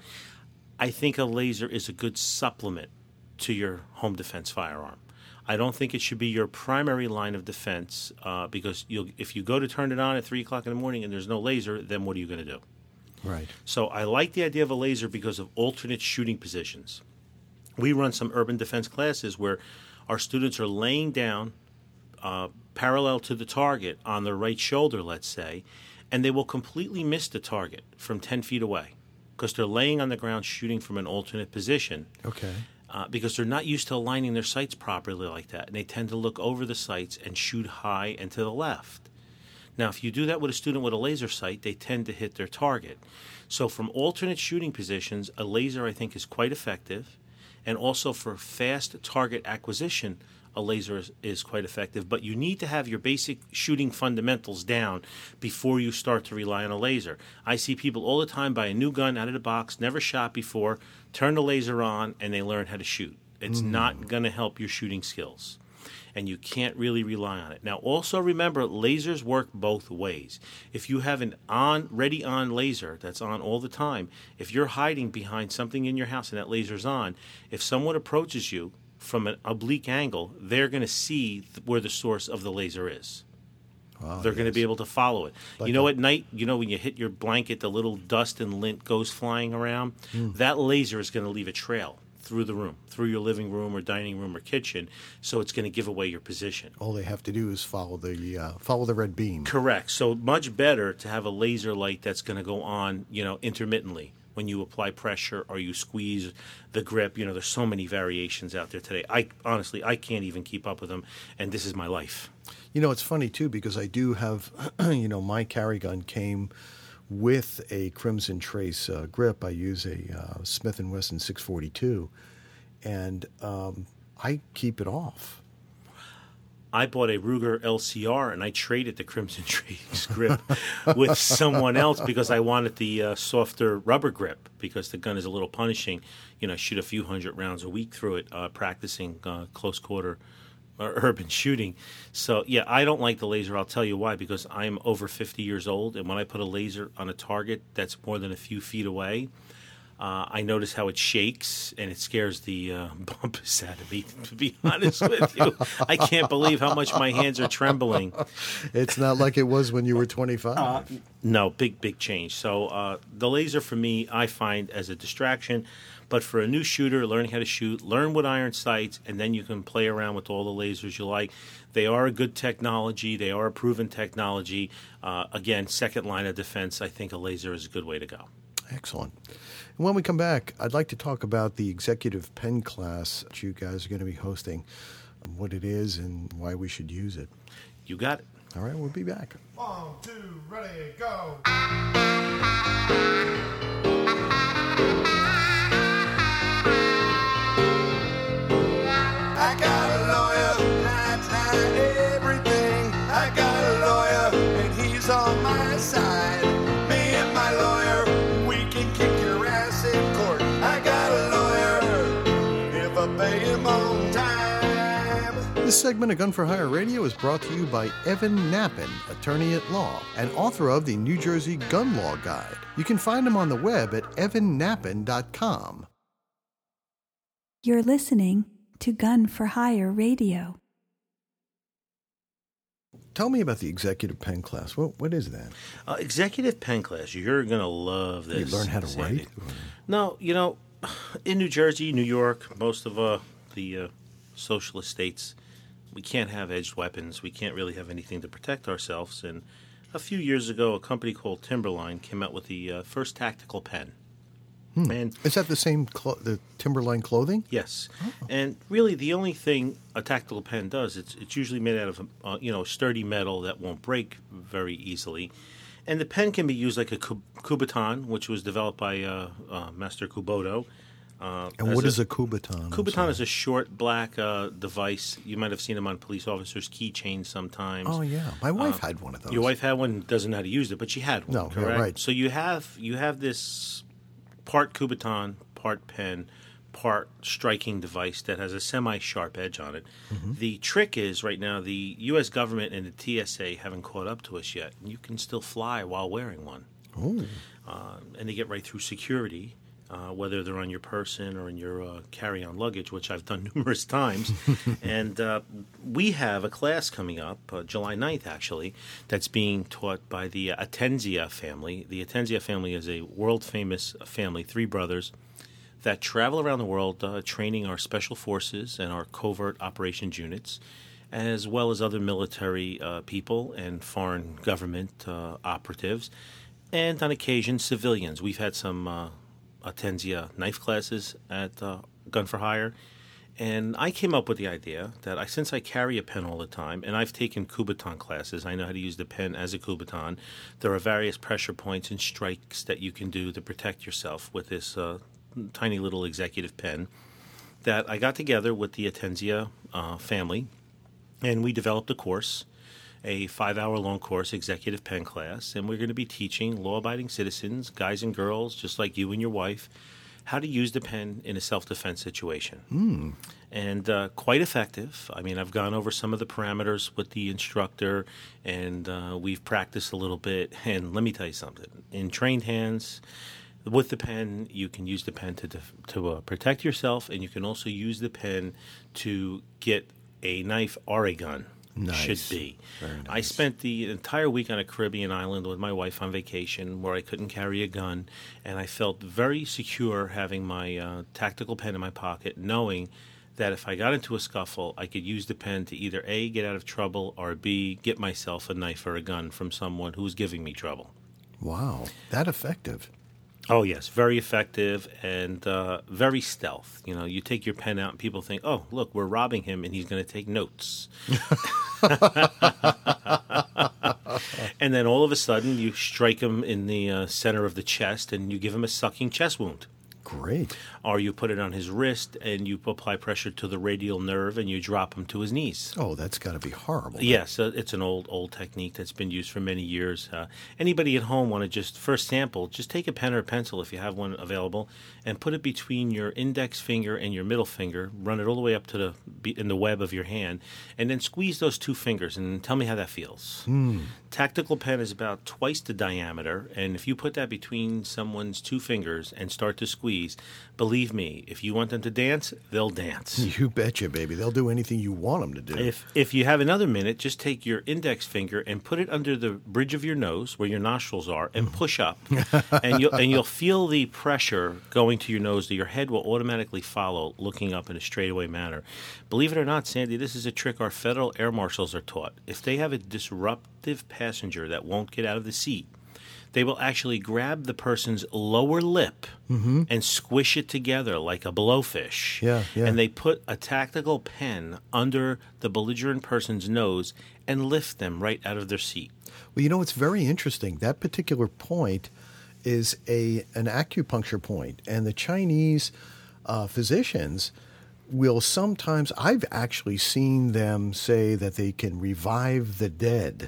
I think a laser is a good supplement to your home defense firearm. I don't think it should be your primary line of defense uh, because you'll, if you go to turn it on at three o'clock in the morning and there's no laser, then what are you going to do? Right. So I like the idea of a laser because of alternate shooting positions. We run some urban defense classes where our students are laying down uh, parallel to the target on their right shoulder, let's say, and they will completely miss the target from ten feet away because they're laying on the ground shooting from an alternate position. Okay. Uh, because they're not used to aligning their sights properly like that, and they tend to look over the sights and shoot high and to the left. Now, if you do that with a student with a laser sight, they tend to hit their target. So from alternate shooting positions, a laser, I think, is quite effective. And also for fast target acquisition, a laser is, is quite effective. But you need to have your basic shooting fundamentals down before you start to rely on a laser. I see people all the time buy a new gun out of the box, never shot before, turn the laser on, and they learn how to shoot. It's mm. not going to help your shooting skills. And you can't really rely on it. Now, also remember, lasers work both ways. If you have an on, ready-on laser that's on all the time, if you're hiding behind something in your house and that laser's on, if someone approaches you from an oblique angle, they're going to see th- where the source of the laser is. Oh, They're going to yes. be able to follow it. Like you know, a- at night, you know, when you hit your blanket, the little dust and lint goes flying around. Hmm. That laser is going to leave a trail through the room, through your living room or dining room or kitchen. So it's going to give away your position. All they have to do is follow the uh, follow the red beam. Correct. So much better to have a laser light that's going to go on, you know, intermittently when you apply pressure or you squeeze the grip. You know, there's so many variations out there today. I honestly, I can't even keep up with them, and this is my life. You know, it's funny, too, because I do have, you know, my carry gun came with a Crimson Trace uh, grip. I use a uh, Smith and Wesson six forty-two, and um, I keep it off. I bought a Ruger L C R, and I traded the Crimson Trace grip with someone else because I wanted the uh, softer rubber grip because the gun is a little punishing. You know, I shoot a few hundred rounds a week through it, uh, practicing uh, close quarter uh, urban shooting. So, yeah, I don't like the laser. I'll tell you why, because I'm over fifty years old, and when I put a laser on a target that's more than a few feet away, Uh, I notice how it shakes, and it scares the uh, bumpus out of me, to be honest with you. I can't believe how much my hands are trembling. It's not like it was when you were twenty-five. Uh, no, big, big change. So uh, the laser, for me, I find as a distraction. But for a new shooter, learning how to shoot, learn with iron sights, and then you can play around with all the lasers you like. They are a good technology. They are a proven technology. Uh, again, second line of defense, I think a laser is a good way to go. Excellent. And when we come back, I'd like to talk about the executive pen class that you guys are going to be hosting, what it is and why we should use it. You got it. All right, we'll be back. One, two, ready, go. I got a lawyer, that's not everything. I got a lawyer, and he's on my side. Me and my lawyer, we can kick your ass in court. I got a lawyer, if I pay him on time. This segment of Gun for Hire Radio is brought to you by Evan Knappen, attorney at law, and author of the New Jersey Gun Law Guide. You can find him on the web at evan knappen dot com. You're listening to Gun for Hire Radio. Tell me about the executive pen class. What What is that? Uh, executive pen class. You're going to love You this. learn how to Sandy. write? No, you know, in New Jersey, New York, most of uh, the uh, socialist states, we can't have edged weapons. We can't really have anything to protect ourselves. And a few years ago, a company called Timberline came out with the uh, first tactical pen. Hmm. And Is that the same, clo- the Timberline clothing? yes, and really the only thing a tactical pen does, it's it's usually made out of uh, you know sturdy metal that won't break very easily, and the pen can be used like a Kub- Kubotan, which was developed by uh, uh, Master Kuboto. Uh, And as what is a Kubotan? I'm Kubotan sorry. is a short black uh, device. You might have seen them on police officers' keychains sometimes. Oh, yeah. My wife Uh, had one of those. Your wife had one, doesn't know how to use it, but she had one. No, yeah, correct? right. So you have you have this part Kubotan, part pen, part striking device that has a semi-sharp edge on it. Mm-hmm. The trick is right now the U S government and the T S A haven't caught up to us yet. You can still fly while wearing one, Oh, uh, and they get right through security. Uh, whether they're on your person or in your uh, carry-on luggage, which I've done numerous times. And uh, we have a class coming up, uh, July ninth actually, that's being taught by the Atenzia family. The Atenzia family is a world-famous family, three brothers, that travel around the world uh, training our special forces and our covert operations units, as well as other military uh, people and foreign government uh, operatives, and on occasion civilians. We've had some uh, Atenzia knife classes at uh, Gun for Hire, and I came up with the idea that I, since I carry a pen all the time, and I've taken Kubotan classes, I know how to use the pen as a Kubotan. There are various pressure points and strikes that you can do to protect yourself with this uh, tiny little executive pen, that I got together with the Atenzia uh, family, and we developed a course, a five-hour-long course, executive pen class, and we're going to be teaching law-abiding citizens, guys and girls, just like you and your wife, how to use the pen in a self-defense situation. mm. And uh, quite effective. I mean, I've gone over some of the parameters with the instructor, and uh, we've practiced a little bit. And let me tell you something. In trained hands, with the pen, you can use the pen to def- to uh, protect yourself, and you can also use the pen to get a knife or a gun. Nice. should be. Very nice. I spent the entire week on a Caribbean island with my wife on vacation where I couldn't carry a gun, and I felt very secure having my uh, tactical pen in my pocket, knowing that if I got into a scuffle, I could use the pen to either A, get out of trouble, or B, get myself a knife or a gun from someone who was giving me trouble. Wow, that effective. Oh, yes, very effective and uh, very stealth. You know, you take your pen out and people think, oh, look, we're robbing him and he's going to take notes. And then all of a sudden you strike him in the uh, center of the chest and you give him a sucking chest wound. Great. Or you put it on his wrist and you apply pressure to the radial nerve and you drop him to his knees. Oh, that's got to be horrible. Yes, uh, it's an old, old technique that's been used for many years. Uh, anybody at home want to just first sample, just take a pen or a pencil if you have one available and put it between your index finger and your middle finger, run it all the way up to the be- in the web of your hand, and then squeeze those two fingers and tell me how that feels. Mm. Tactical pen is about twice the diameter, and if you put that between someone's two fingers and start to squeeze, believe me, if you want them to dance, they'll dance. You betcha, baby. They'll do anything you want them to do. If if you have another minute, just take your index finger and put it under the bridge of your nose, where your nostrils are, and push up, and you'll and you'll feel the pressure going to your nose. That your head will automatically follow, looking up in a straightaway manner. Believe it or not, Sandy, this is a trick our federal air marshals are taught. If they have a disruptive passenger that won't get out of the seat, they will actually grab the person's lower lip mm-hmm. and squish it together like a blowfish. Yeah, yeah. And they put a tactical pen under the belligerent person's nose and lift them right out of their seat. Well, you know, it's very interesting. That particular point is a an acupuncture point, and the Chinese uh, physicians will sometimes, I've actually seen them say that they can revive the dead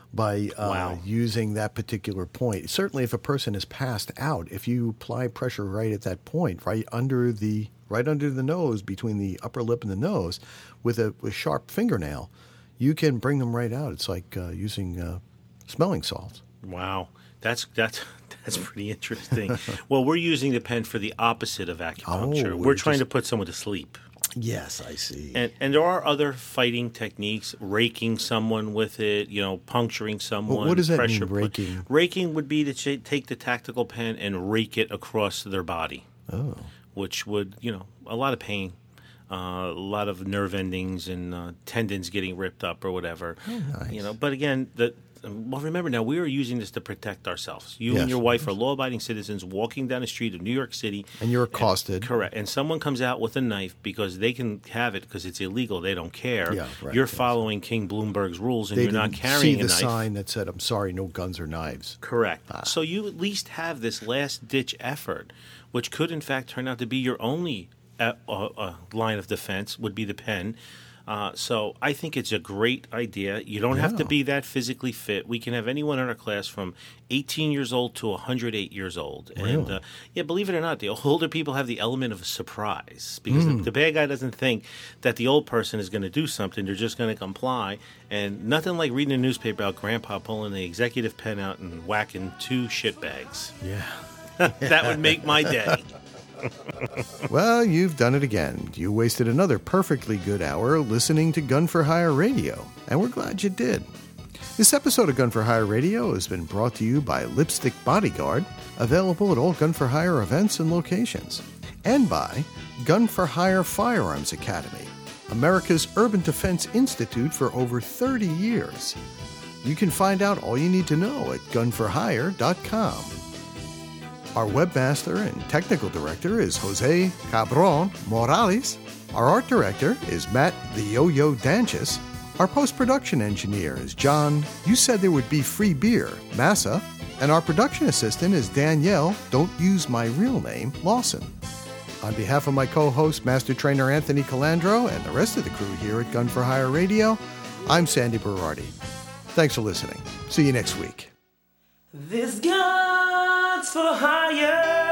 by uh, Wow. using that particular point. Certainly if a person is passed out, if you apply pressure right at that point, right under the right under the nose, between the upper lip and the nose, with a, with sharp fingernail, you can bring them right out. It's like uh, using uh, smelling salts. Wow. That's that's that's pretty interesting. Well, we're using the pen for the opposite of acupuncture. Oh, we're we're trying just- to put someone to sleep. Yes, I see. And and there are other fighting techniques, raking someone with it, you know, puncturing someone. Well, what does that pressure mean, pu- raking? Raking would be to ch- take the tactical pen and rake it across their body, Oh. which would, you know, a lot of pain, uh, a lot of nerve endings and uh, tendons getting ripped up or whatever. Oh, nice. You know, but again, the well, remember now, we are using this to protect ourselves. You Yes. and your wife are law-abiding citizens walking down the street of New York City. And you're accosted. Correct. And someone comes out with a knife because they can have it because it's illegal. They don't care. Yeah, right, You're yes. following King Bloomberg's rules and They you're not didn't carrying see a the knife. sign that said, "I'm sorry, no guns or knives." Correct. Ah. So you at least have this last-ditch effort, which could in fact turn out to be your only uh, uh, uh, line of defense, would be the pen. Uh, so I think it's a great idea. You don't have to Yeah. be that physically fit. We can have anyone in our class from eighteen years old to one hundred eight years old. And Really? uh, yeah, believe it or not, the older people have the element of a surprise because Hmm. the, the bad guy doesn't think that the old person is going to do something. They're just going to comply. And nothing like reading a newspaper about Grandpa pulling the executive pen out and whacking two shit bags. Yeah. That would make my day. Well, you've done it again. You wasted another perfectly good hour listening to Gun for Hire Radio, and we're glad you did. This episode of Gun for Hire Radio has been brought to you by Lipstick Bodyguard, available at all Gun for Hire events and locations, and by Gun for Hire Firearms Academy, America's Urban Defense Institute for over thirty years. You can find out all you need to know at gun for hire dot com. Our webmaster and technical director is Jose Cabron Morales. Our art director is Matt the Yo-Yo Danchis. Our post-production engineer is John, you said there would be free beer, Massa. And our production assistant is Danielle, don't use my real name, Lawson. On behalf of my co-host, Master Trainer Anthony Calandro, and the rest of the crew here at Gun for Hire Radio, I'm Sandy Berardi. Thanks for listening. See you next week. This God's for hire.